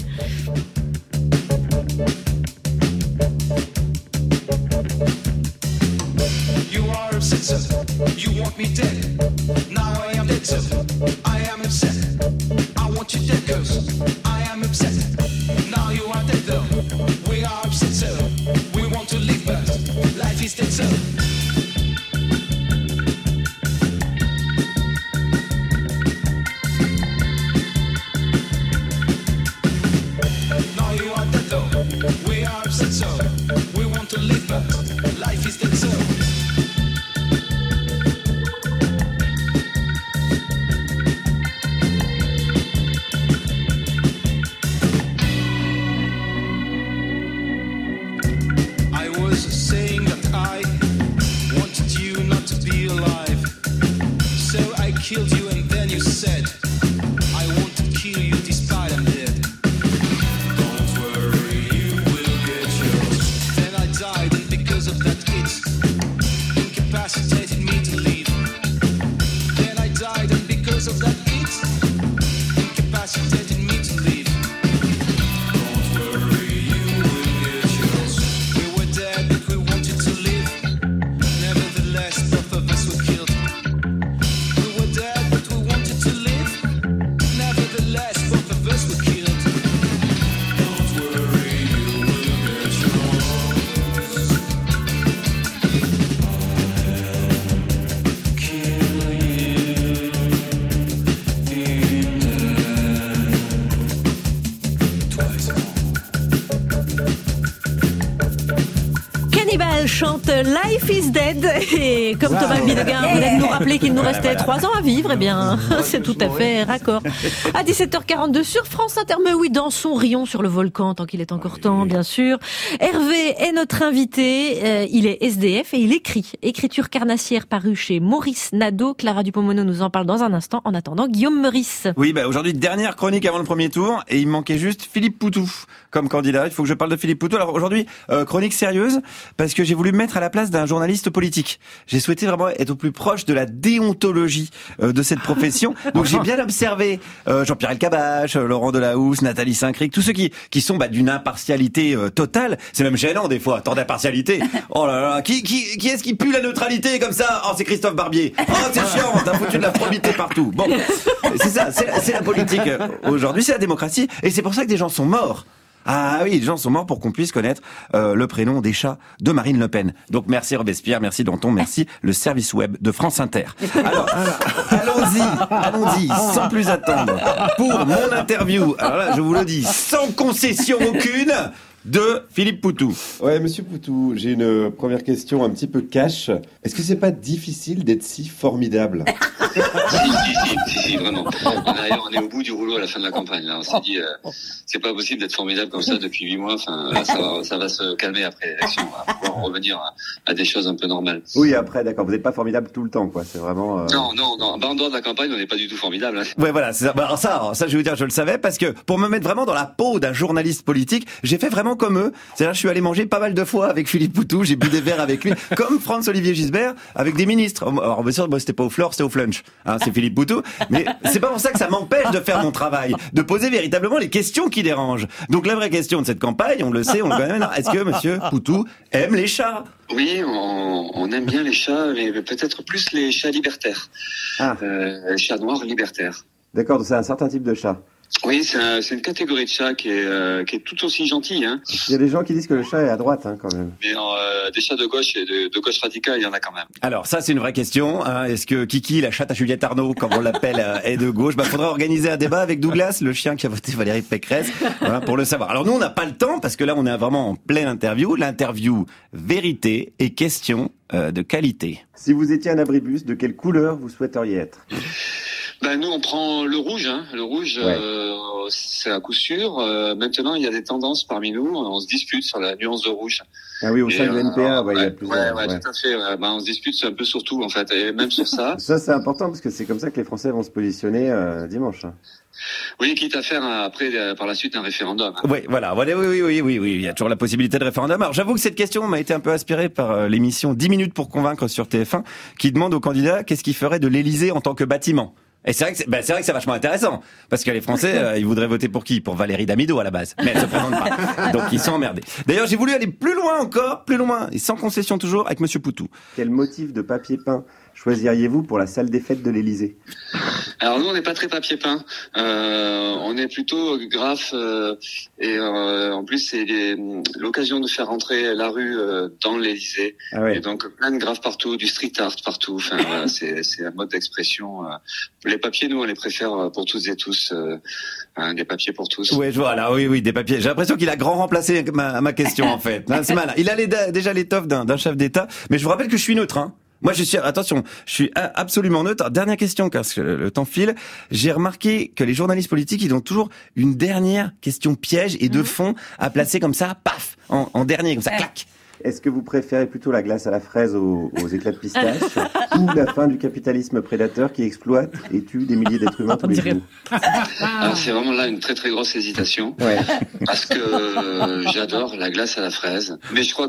You are upset, you want me dead. Now I am dead, I am upset. I want you dead, cause I am upset. Now you are dead, though. We are upset, sir. We want to live, but life is dead, sir. Now you are dead, though. We are upset, sir. We want to live, but life is dead, sir. Elle chante Life is Dead. Et comme Thomas Bidegain venait de nous rappeler qu'il nous restait 3 ans à vivre, eh bien, c'est tout à fait raccord. À 17h42 sur France Inter. Mais oui, dansons, rions sur le volcan tant qu'il est encore temps, bien sûr. Hervé est notre invité. Il est SDF et il écrit. Écriture carnassière parue chez Maurice Nadeau. Clara Dupont-Mono nous en parle dans un instant. En attendant, Guillaume Meurice. Oui, aujourd'hui, dernière chronique avant le premier tour. Et il me manquait juste Philippe Poutou comme candidat. Il faut que je parle de Philippe Poutou. Alors aujourd'hui, chronique sérieuse parce que j'ai voulu me mettre à la place d'un journaliste politique. J'ai souhaité vraiment être au plus proche de la déontologie de cette profession. Donc j'ai bien observé Jean-Pierre Elkabbach, Laurent Delahousse, Nathalie Saint-Cric, tous ceux qui sont d'une impartialité totale. C'est même gênant des fois, tant d'impartialité. Oh là là, qui est-ce qui pue la neutralité comme ça? Oh, c'est Christophe Barbier. Oh, c'est chiant, t'as foutu de la probité partout. Bon, c'est ça, c'est la politique aujourd'hui, c'est la démocratie, et c'est pour ça que des gens sont morts. Ah oui, les gens sont morts pour qu'on puisse connaître le prénom des chats de Marine Le Pen. Donc merci Robespierre, merci Danton, merci le service web de France Inter. Alors, allons-y, sans plus attendre, pour mon interview. Alors là, je vous le dis, sans concession aucune, de Philippe Poutou. Ouais, monsieur Poutou, j'ai une première question un petit peu cash. Est-ce que c'est pas difficile d'être si formidable? Si, vraiment. D'ailleurs, on est au bout du rouleau à la fin de la campagne. Là, on s'est dit, c'est pas possible d'être formidable comme ça depuis 8 mois. Enfin, là, ça va se calmer après l'élection. On va pouvoir revenir à des choses un peu normales. Oui, après, d'accord. Vous n'êtes pas formidable tout le temps, quoi. C'est vraiment. Non. En dehors de la campagne, on n'est pas du tout formidable. Hein. Ouais, voilà. C'est ça. Alors ça, je vais vous dire, je le savais parce que pour me mettre vraiment dans la peau d'un journaliste politique, j'ai fait vraiment comme eux. C'est-à-dire, je suis allé manger pas mal de fois avec Philippe Poutou. J'ai bu des verres avec lui, comme Franz-Olivier Gisbert avec des ministres. Alors bien sûr, c'était pas au Flore, c'était au Flunch. Hein, c'est Philippe Poutou. Mais c'est pas pour ça que ça m'empêche de faire mon travail, de poser véritablement les questions qui dérangent. Donc la vraie question de cette campagne, on le sait, on le connaît. Est-ce que monsieur Poutou aime les chats? Oui, on aime bien les chats, mais peut-être plus les chats libertaires. Les chats noirs libertaires. D'accord, donc c'est un certain type de chat. Oui, c'est une catégorie de chat qui est tout aussi gentille. Hein. Il y a des gens qui disent que le chat est à droite, hein, quand même. Mais des chats de gauche et de gauche radicale, il y en a quand même. Alors ça, c'est une vraie question. Hein. Est-ce que Kiki, la chatte à Juliette Arnaud, comme on l'appelle, est de gauche? Faudrait organiser un débat avec Douglas, le chien qui a voté Valérie Pécresse, voilà, pour le savoir. Alors nous, on n'a pas le temps parce que là, on est vraiment en pleine interview. L'interview vérité et question de qualité. Si vous étiez un abribus, de quelle couleur vous souhaiteriez être? Nous on prend le rouge, hein. Le rouge, c'est à coup sûr. Maintenant, il y a des tendances parmi nous. On se dispute sur la nuance de rouge. Ah oui, au sein de l'NPA, il y a plusieurs. Ouais, tout à fait. On se dispute un peu sur tout, en fait, et même sur ça. Ça, c'est important parce que c'est comme ça que les Français vont se positionner dimanche. Hein. Oui, quitte à faire après, par la suite, un référendum. Hein. Oui, voilà. Oui. Il y a toujours la possibilité de référendum. Alors, j'avoue que cette question m'a été un peu inspirée par l'émission 10 minutes pour convaincre sur TF1, qui demande aux candidats qu'est-ce qu'ils feraient de l'Élysée en tant que bâtiment. Et c'est vrai que c'est vachement intéressant. Parce que les Français, ils voudraient voter pour qui? Pour Valérie Damido, à la base. Mais elle se présente pas. Donc, ils sont emmerdés. D'ailleurs, j'ai voulu aller plus loin, et sans concession toujours, avec monsieur Poutou. Quel motif de papier peint choisiriez-vous pour la salle des fêtes de l'Élysée? Alors nous, on n'est pas très papier peint. On est plutôt graphe et en plus c'est l'occasion de faire rentrer la rue dans l'Élysée. Ah ouais. Et donc plein de graphes partout, du street art partout. Enfin voilà, c'est un mode d'expression. Les papiers, nous, on les préfère pour toutes et tous. Des papiers pour tous. Oui, je vois là. Oui, des papiers. J'ai l'impression qu'il a grand remplacé ma question en fait. C'est malin. Il a déjà l'étoffe d'un chef d'État. Mais je vous rappelle que je suis neutre. Hein. Moi, je suis absolument neutre. Dernière question, parce que le temps file. J'ai remarqué que les journalistes politiques, ils ont toujours une dernière question piège et de fond à placer comme ça, paf, en dernier, comme ça, clac. Est-ce que vous préférez plutôt la glace à la fraise aux éclats de pistache ou la fin du capitalisme prédateur qui exploite et tue des milliers d'êtres humains tous les jours? Alors c'est vraiment là une très très grosse hésitation, parce que j'adore la glace à la fraise, mais je crois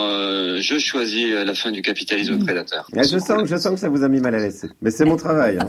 je choisis la fin du capitalisme prédateur. Je sens que ça vous a mis mal à l'aise, mais c'est mon travail. Hein.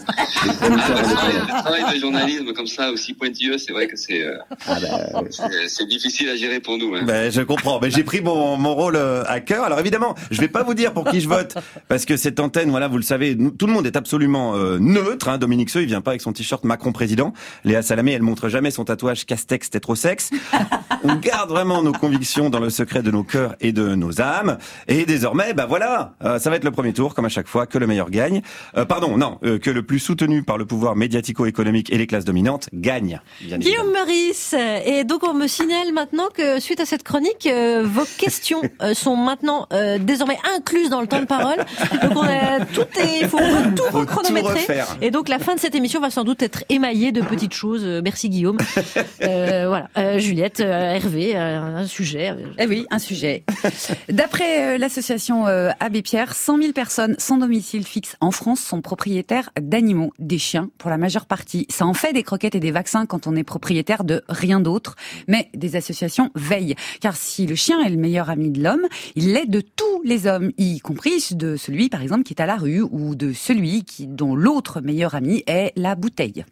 Le travail de journalisme comme ça aussi pointilleux, c'est vrai que c'est difficile à gérer pour nous. Hein. Je comprends, mais j'ai pris mon rôle à cœur. Alors évidemment, je vais pas vous dire pour qui je vote, parce que cette antenne, voilà, vous le savez, tout le monde est absolument neutre. Hein. Dominique Seux, il vient pas avec son t-shirt Macron président. Léa Salamé, elle montre jamais son tatouage Castex tétrosexe. On garde vraiment nos convictions dans le secret de nos cœurs et de nos âmes. Et désormais, voilà, ça va être le premier tour, comme à chaque fois, que le meilleur gagne. Que le plus soutenu par le pouvoir médiatico-économique et les classes dominantes gagne. Guillaume Meurice. Et donc on me signale maintenant que suite à cette chronique, vos questions sont maintenant désormais incluses dans le temps de parole. Donc il faut tout chronométrer. Et donc la fin de cette émission va sans doute être émaillée de petites choses. Merci Guillaume. Voilà, Juliette, Hervé, un sujet. Eh oui, un sujet. D'après l'association Abbé Pierre, 100 000 personnes sans domicile fixe en France sont propriétaires d'animaux, des chiens pour la majeure partie. Ça en fait des croquettes et des vaccins quand on est propriétaire de rien d'autre. Mais des associations veillent. Car si le chien est le meilleur ami de l'homme, il l'est de tous les hommes, y compris de celui, par exemple, qui est à la rue ou de celui dont l'autre meilleur ami est la bouteille.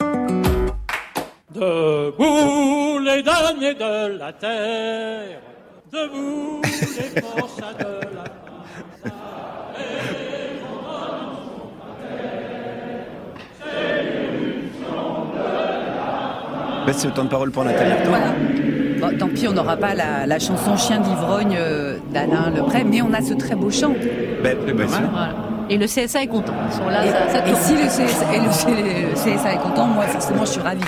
Debout les damnés de la terre, debout les forçats de la terre. C'est le temps de parole pour Nathalie Arthaud. Voilà. Bon, tant pis, on n'aura pas la chanson Chien d'ivrogne d'Alain Lepret, mais on a ce très beau chant. Voilà. Et le CSA est content. Ils sont là, ça et si le CSA est content, moi forcément je suis ravie.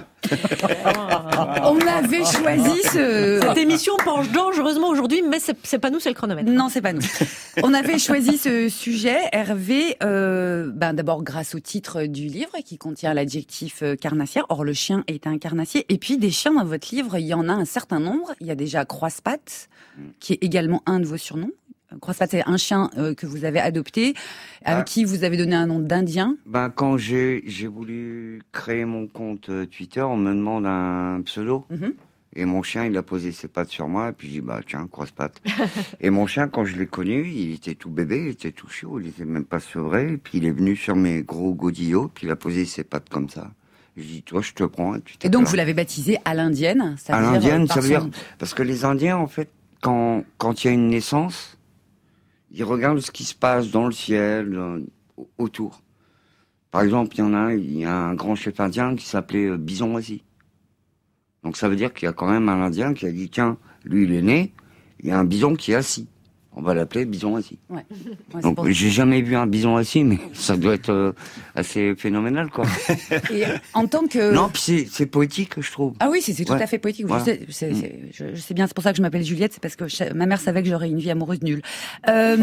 On avait choisi cette émission penche dangereusement aujourd'hui, mais c'est pas nous, c'est le chronomètre. Non, c'est pas nous. On avait choisi ce sujet, Hervé, d'abord grâce au titre du livre qui contient l'adjectif carnassière. Or, le chien est un carnassier. Et puis, des chiens dans votre livre, il y en a un certain nombre. Il y a déjà Croise-Pattes, qui est également un de vos surnoms. Croise-Pattes, c'est un chien que vous avez adopté, à qui vous avez donné un nom d'Indien. Quand j'ai voulu créer mon compte Twitter, on me demande un pseudo. Mm-hmm. Et mon chien, il a posé ses pattes sur moi, et puis j'ai dit, tiens, Croise-Pattes. Et mon chien, quand je l'ai connu, il était tout bébé, il était tout chaud, il était même pas sevré, et puis il est venu sur mes gros godillots, puis il a posé ses pattes comme ça. J'ai dit, toi, je te prends. Et donc, vous l'avez baptisé à l'indienne, à l'indienne, ça veut dire, parce que les Indiens, en fait, quand il y a une naissance, ils regardent ce qui se passe dans le ciel, autour. Par exemple, il y a un grand chef indien qui s'appelait Bison Oisi. Donc ça veut dire qu'il y a quand même un Indien qui a dit, tiens, lui il est né, il y a un bison qui est assis. On va l'appeler Bison Assis. Ouais. Donc j'ai jamais vu un bison assis, mais ça doit être assez phénoménal, quoi. Et en tant que... Non, puis c'est poétique, je trouve. Ah oui, c'est tout à fait poétique. Voilà. Je sais bien, c'est pour ça que je m'appelle Juliette, c'est parce que ma mère savait que j'aurais une vie amoureuse nulle. C'est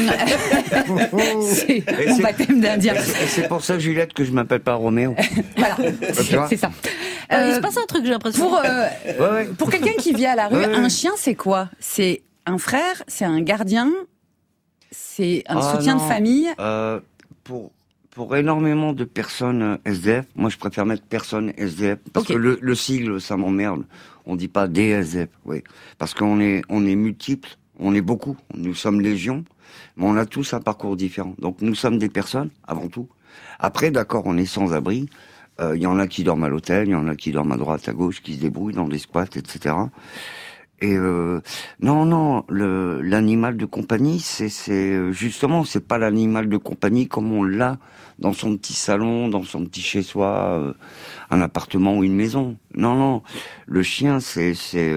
mon baptême d'Indien. C'est pour ça, Juliette, que je m'appelle pas Roméo. Voilà, c'est ça. Il se passe un truc, j'ai l'impression. Pour quelqu'un qui vit à la rue, un chien, c'est quoi? C'est un frère, c'est un gardien, c'est un soutien de famille. Pour énormément de personnes SDF, moi je préfère mettre personnes SDF parce que le sigle ça m'emmerde. On dit pas des SDF, oui, parce qu'on est multiples, on est beaucoup, nous sommes légion, mais on a tous un parcours différent. Donc nous sommes des personnes avant tout. Après, d'accord, on est sans abri. Il y en a qui dorment à l'hôtel, il y en a qui dorment à droite, à gauche, qui se débrouillent dans des squats, etc. Et non, l'animal de compagnie, c'est justement, c'est pas l'animal de compagnie comme on l'a dans son petit salon, dans son petit chez-soi, un appartement ou une maison. Non, le chien, c'est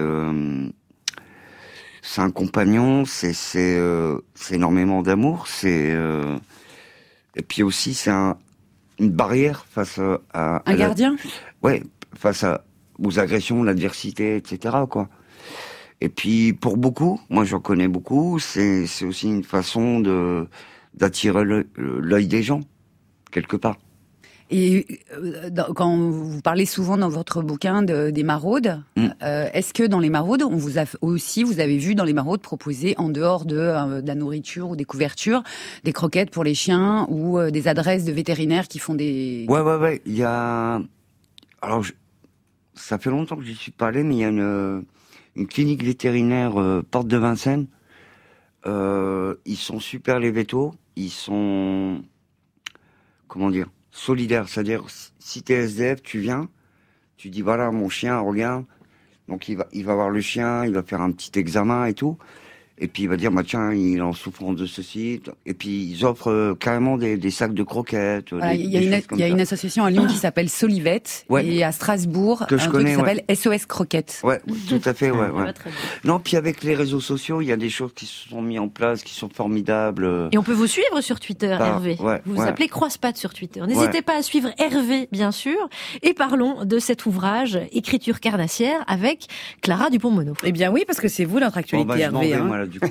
un compagnon, c'est énormément d'amour, et puis aussi c'est une barrière face à un gardien. Ouais, face aux agressions, l'adversité, etc. quoi. Et puis pour beaucoup, moi j'en connais beaucoup, c'est aussi une façon d'attirer l'œil des gens quelque part. Et quand vous parlez souvent dans votre bouquin des maraudes, est-ce que dans les maraudes, vous avez vu dans les maraudes proposer en dehors de la nourriture ou des couvertures, des croquettes pour les chiens ou des adresses de vétérinaires qui font des... Ouais. Il y a... Alors, ça fait longtemps que j'y suis pas allé, mais il y a une clinique vétérinaire Porte de Vincennes. Ils sont super les vétos. Ils sont... Comment dire, solidaires. C'est-à-dire, si t'es SDF, tu viens, tu dis, voilà, mon chien, regarde. Donc, il va voir le chien, il va faire un petit examen et tout. Et puis, il va dire, tiens, il est en souffrance de ceci. Et puis, ils offrent carrément des sacs de croquettes. Voilà, il y a une association à Lyon qui s'appelle Solivette. Ouais. Et à Strasbourg, un truc qui s'appelle SOS Croquettes. Ouais, tout à fait, ouais. Non, puis avec les réseaux sociaux, il y a des choses qui se sont mises en place, qui sont formidables. Et on peut vous suivre sur Twitter, Hervé. Vous vous appelez Croise-Pattes sur Twitter. N'hésitez pas à suivre Hervé, bien sûr. Et parlons de cet ouvrage, Écriture carnassière, avec Clara Dupont-Mono. Eh bien oui, parce que c'est vous notre actualité, Hervé. là, du coup.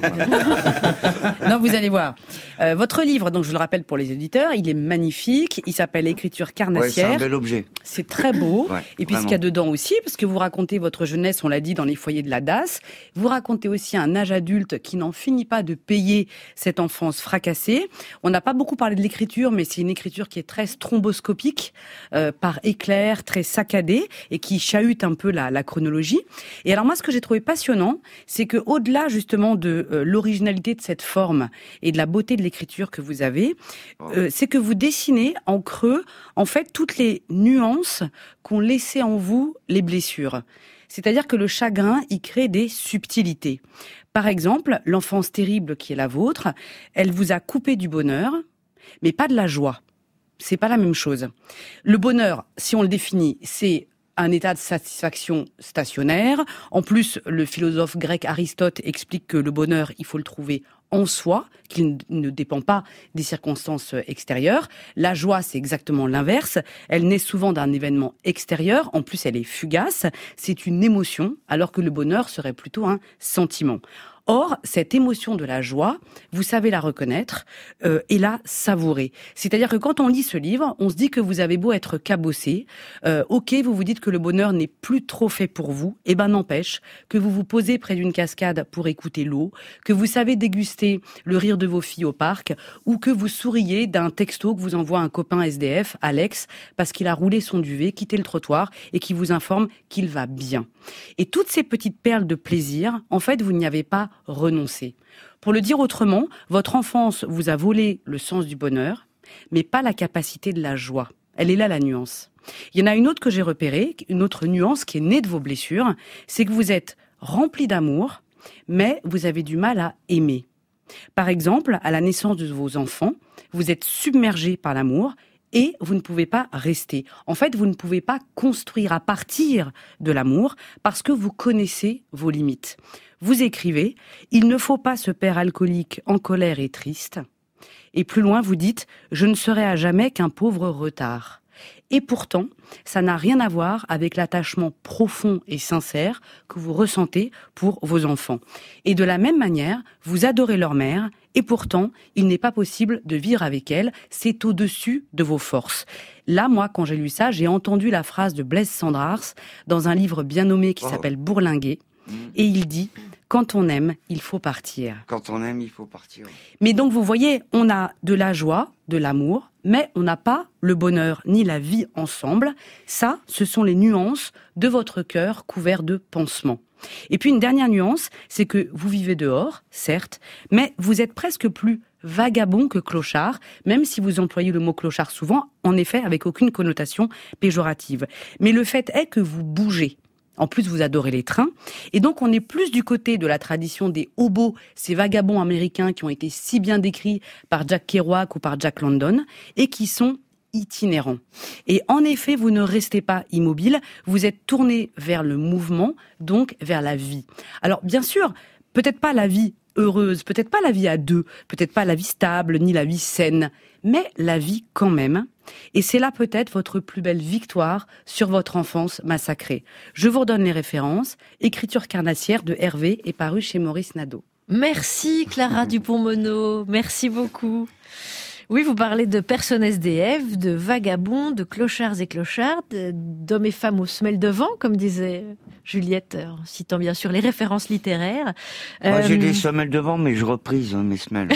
Non, vous allez voir. Votre livre, donc je le rappelle pour les éditeurs, il est magnifique. Il s'appelle Écriture carnassière. Ouais, c'est un bel objet. C'est très beau. Ouais, et puis ce qu'il y a dedans aussi, parce que vous racontez votre jeunesse, on l'a dit, dans les foyers de la DAS. Vous racontez aussi un âge adulte qui n'en finit pas de payer cette enfance fracassée. On n'a pas beaucoup parlé de l'écriture, mais c'est une écriture qui est très stromboscopique, par éclair, très saccadée, et qui chahute un peu la chronologie. Et alors moi, ce que j'ai trouvé passionnant, c'est que au-delà justement de l'originalité de cette forme et de la beauté de l'écriture que vous avez, c'est que vous dessinez en creux, en fait, toutes les nuances qu'ont laissées en vous les blessures. C'est-à-dire que le chagrin, il crée des subtilités. Par exemple, l'enfance terrible qui est la vôtre, elle vous a coupé du bonheur, mais pas de la joie. C'est pas la même chose. Le bonheur, si on le définit, c'est un état de satisfaction stationnaire. En plus, le philosophe grec Aristote explique que le bonheur, il faut le trouver en soi, qu'il ne dépend pas des circonstances extérieures. La joie, c'est exactement l'inverse. Elle naît souvent d'un événement extérieur. En plus, elle est fugace. C'est une émotion, alors que le bonheur serait plutôt un sentiment. Or, cette émotion de la joie, vous savez la reconnaître et la savourer. C'est-à-dire que quand on lit ce livre, on se dit que vous avez beau être cabossé, ok, vous vous dites que le bonheur n'est plus trop fait pour vous, et ben n'empêche que vous vous posez près d'une cascade pour écouter l'eau, que vous savez déguster le rire de vos filles au parc, ou que vous souriez d'un texto que vous envoie un copain SDF, Alex, parce qu'il a roulé son duvet, quitté le trottoir et qui vous informe qu'il va bien. Et toutes ces petites perles de plaisir, en fait, vous n'y avez pas renoncé. Pour le dire autrement, votre enfance vous a volé le sens du bonheur, mais pas la capacité de la joie. Elle est là, la nuance. Il y en a une autre que j'ai repérée, une autre nuance qui est née de vos blessures, c'est que vous êtes rempli d'amour, mais vous avez du mal à aimer. Par exemple, à la naissance de vos enfants, vous êtes submergé par l'amour et vous ne pouvez pas rester. En fait, vous ne pouvez pas construire à partir de l'amour parce que vous connaissez vos limites. Vous écrivez « Il ne faut pas ce père alcoolique en colère et triste ». Et plus loin, vous dites « Je ne serai à jamais qu'un pauvre retard ». Et pourtant, ça n'a rien à voir avec l'attachement profond et sincère que vous ressentez pour vos enfants. Et de la même manière, vous adorez leur mère, et pourtant, il n'est pas possible de vivre avec elle, c'est au-dessus de vos forces. Là, moi, quand j'ai lu ça, j'ai entendu la phrase de Blaise Cendrars dans un livre bien nommé qui s'appelle Bourlinguer, et il dit « Quand on aime, il faut partir ». Quand on aime, il faut partir. Mais donc, vous voyez, on a de la joie, de l'amour, mais on n'a pas le bonheur ni la vie ensemble. Ça, ce sont les nuances de votre cœur couvert de pansements. Et puis une dernière nuance, c'est que vous vivez dehors, certes, mais vous êtes presque plus vagabond que clochard, même si vous employez le mot clochard souvent, en effet, avec aucune connotation péjorative. Mais le fait est que vous bougez. En plus, vous adorez les trains. Et donc, on est plus du côté de la tradition des hobos, ces vagabonds américains qui ont été si bien décrits par Jack Kerouac ou par Jack London, et qui sont itinérants. Et en effet, vous ne restez pas immobile, vous êtes tourné vers le mouvement, donc vers la vie. Alors, bien sûr, peut-être pas la vie heureuse, peut-être pas la vie à deux, peut-être pas la vie stable, ni la vie saine, mais la vie quand même. Et c'est là peut-être votre plus belle victoire sur votre enfance massacrée. Je vous redonne les références. Écriture carnassière de Hervé est paru chez Maurice Nadeau. Merci Clara Dupont-Mono, merci beaucoup. Oui, vous parlez de personnes SDF, de vagabonds, de clochards et clochardes, d'hommes et femmes aux semelles de vent, comme disait Juliette, en citant bien sûr les références littéraires. J'ai des semelles de vent, mais je reprise mes semelles.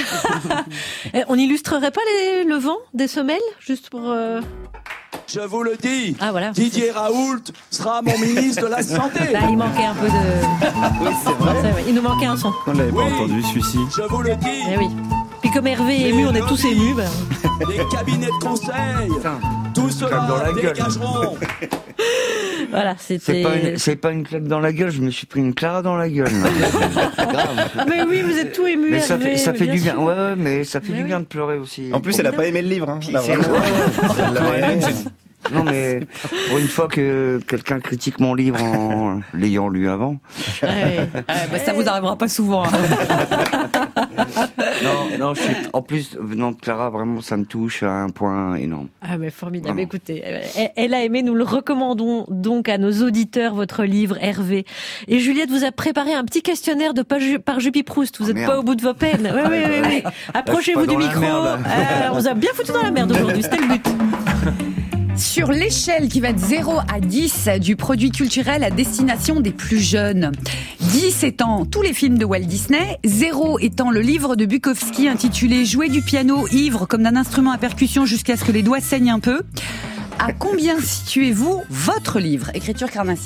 On n'illustrerait pas le vent des semelles, juste pour... Je vous le dis, voilà. Didier Raoult sera mon ministre de la Santé. Là, il manquait un peu de... Oui, c'est vrai. Il nous manquait un son. On l'avait pas entendu, celui-ci. Je vous le dis. Eh oui. Puis comme Hervé est ému, on est tous émus. Les cabinets de conseil, tout cela dégageront. Voilà, c'était... C'est pas une claque dans la gueule, je me suis pris une Clara dans la gueule. Grave. Mais oui, vous êtes tout ému, mais Hervé. Ça fait du bien. Sûr. Ouais, mais ça fait du bien de pleurer aussi. En plus, elle a pas aimé le livre. Hein. Non, mais pour une fois que quelqu'un critique mon livre en l'ayant lu avant. Ça vous arrivera pas souvent. Hein. Non, en plus, venant de Clara, vraiment, ça me touche à un point énorme. Ah, mais formidable. Vraiment. Écoutez, elle a aimé, nous le recommandons donc à nos auditeurs, votre livre, Hervé. Et Juliette vous a préparé un petit questionnaire de par Juppie-Proust. Vous n'êtes pas au bout de vos peines. Oui. Approchez-vous du micro. On vous a bien foutu dans la merde aujourd'hui, c'était le but. Sur l'échelle qui va de 0 à 10 du produit culturel à destination des plus jeunes. 10 étant tous les films de Walt Disney, 0 étant le livre de Bukowski intitulé « Jouer du piano ivre comme d'un instrument à percussion jusqu'à ce que les doigts saignent un peu ». À combien situez-vous votre livre, Écriture carnassière ?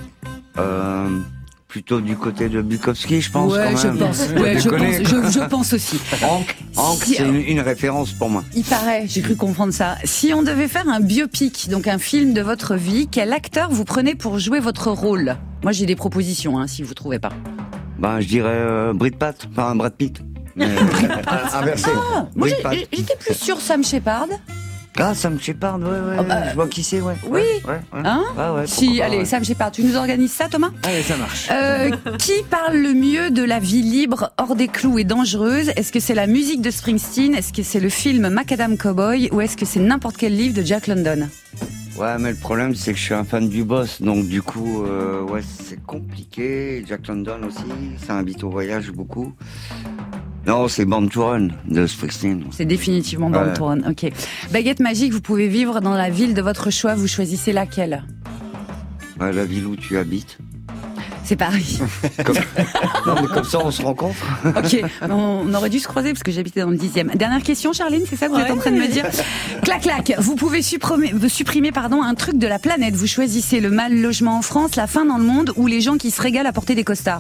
Plutôt du côté de Bukowski, je pense. Ouais, quand même. Je pense aussi. Hank, c'est une référence pour moi. Il paraît, j'ai cru comprendre ça. Si on devait faire un biopic, donc un film de votre vie, quel acteur vous prenez pour jouer votre rôle ? Moi, j'ai des propositions, si vous trouvez pas. Je dirais Brad Pitt. Inversé. Moi, j'étais plus sur Sam Shepard. Ah, Sam Shepard, je vois qui c'est, ouais. Oui. Ouais. Si, allez, Sam Shepard, tu nous organises ça, Thomas ? Allez, ça marche. Qui parle le mieux de la vie libre, hors des clous et dangereuse ? Est-ce que c'est la musique de Springsteen ? Est-ce que c'est le film Macadam Cowboy ? Ou est-ce que c'est n'importe quel livre de Jack London ? Ouais, mais le problème, c'est que je suis un fan du boss, donc du coup, c'est compliqué. Jack London aussi, ça invite au voyage beaucoup. Non, c'est Born to Run de Springsteen. C'est définitivement Born to Run, ok. Baguette magique, vous pouvez vivre dans la ville de votre choix, vous choisissez laquelle ? La ville où tu habites. C'est Paris. Non, mais comme ça, on se rencontre. Ok, on aurait dû se croiser parce que j'habitais dans le 10e. Dernière question, Charline, c'est ça que vous êtes en train de me dire ? Clac, vous pouvez supprimer un truc de la planète. Vous choisissez le mal logement en France, la faim dans le monde ou les gens qui se régalent à porter des costards ?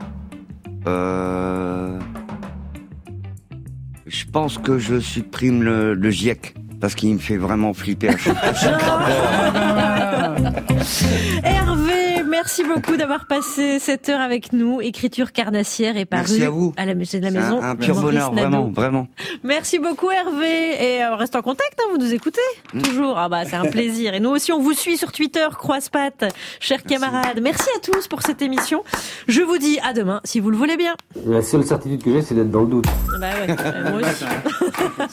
Je pense que je supprime le GIEC parce qu'il me fait vraiment flipper à chaque rapport. Hervé, merci beaucoup d'avoir passé cette heure avec nous. Écriture carnassière est parue à la Musée de la Maison. Un pur bonheur, vraiment. Merci beaucoup Hervé et reste en contact, vous nous écoutez toujours. C'est un plaisir. Et nous aussi on vous suit sur Twitter, Croise-Pattes, chers camarades. Merci à tous pour cette émission. Je vous dis à demain si vous le voulez bien. La seule certitude que j'ai, c'est d'être dans le doute. Moi aussi.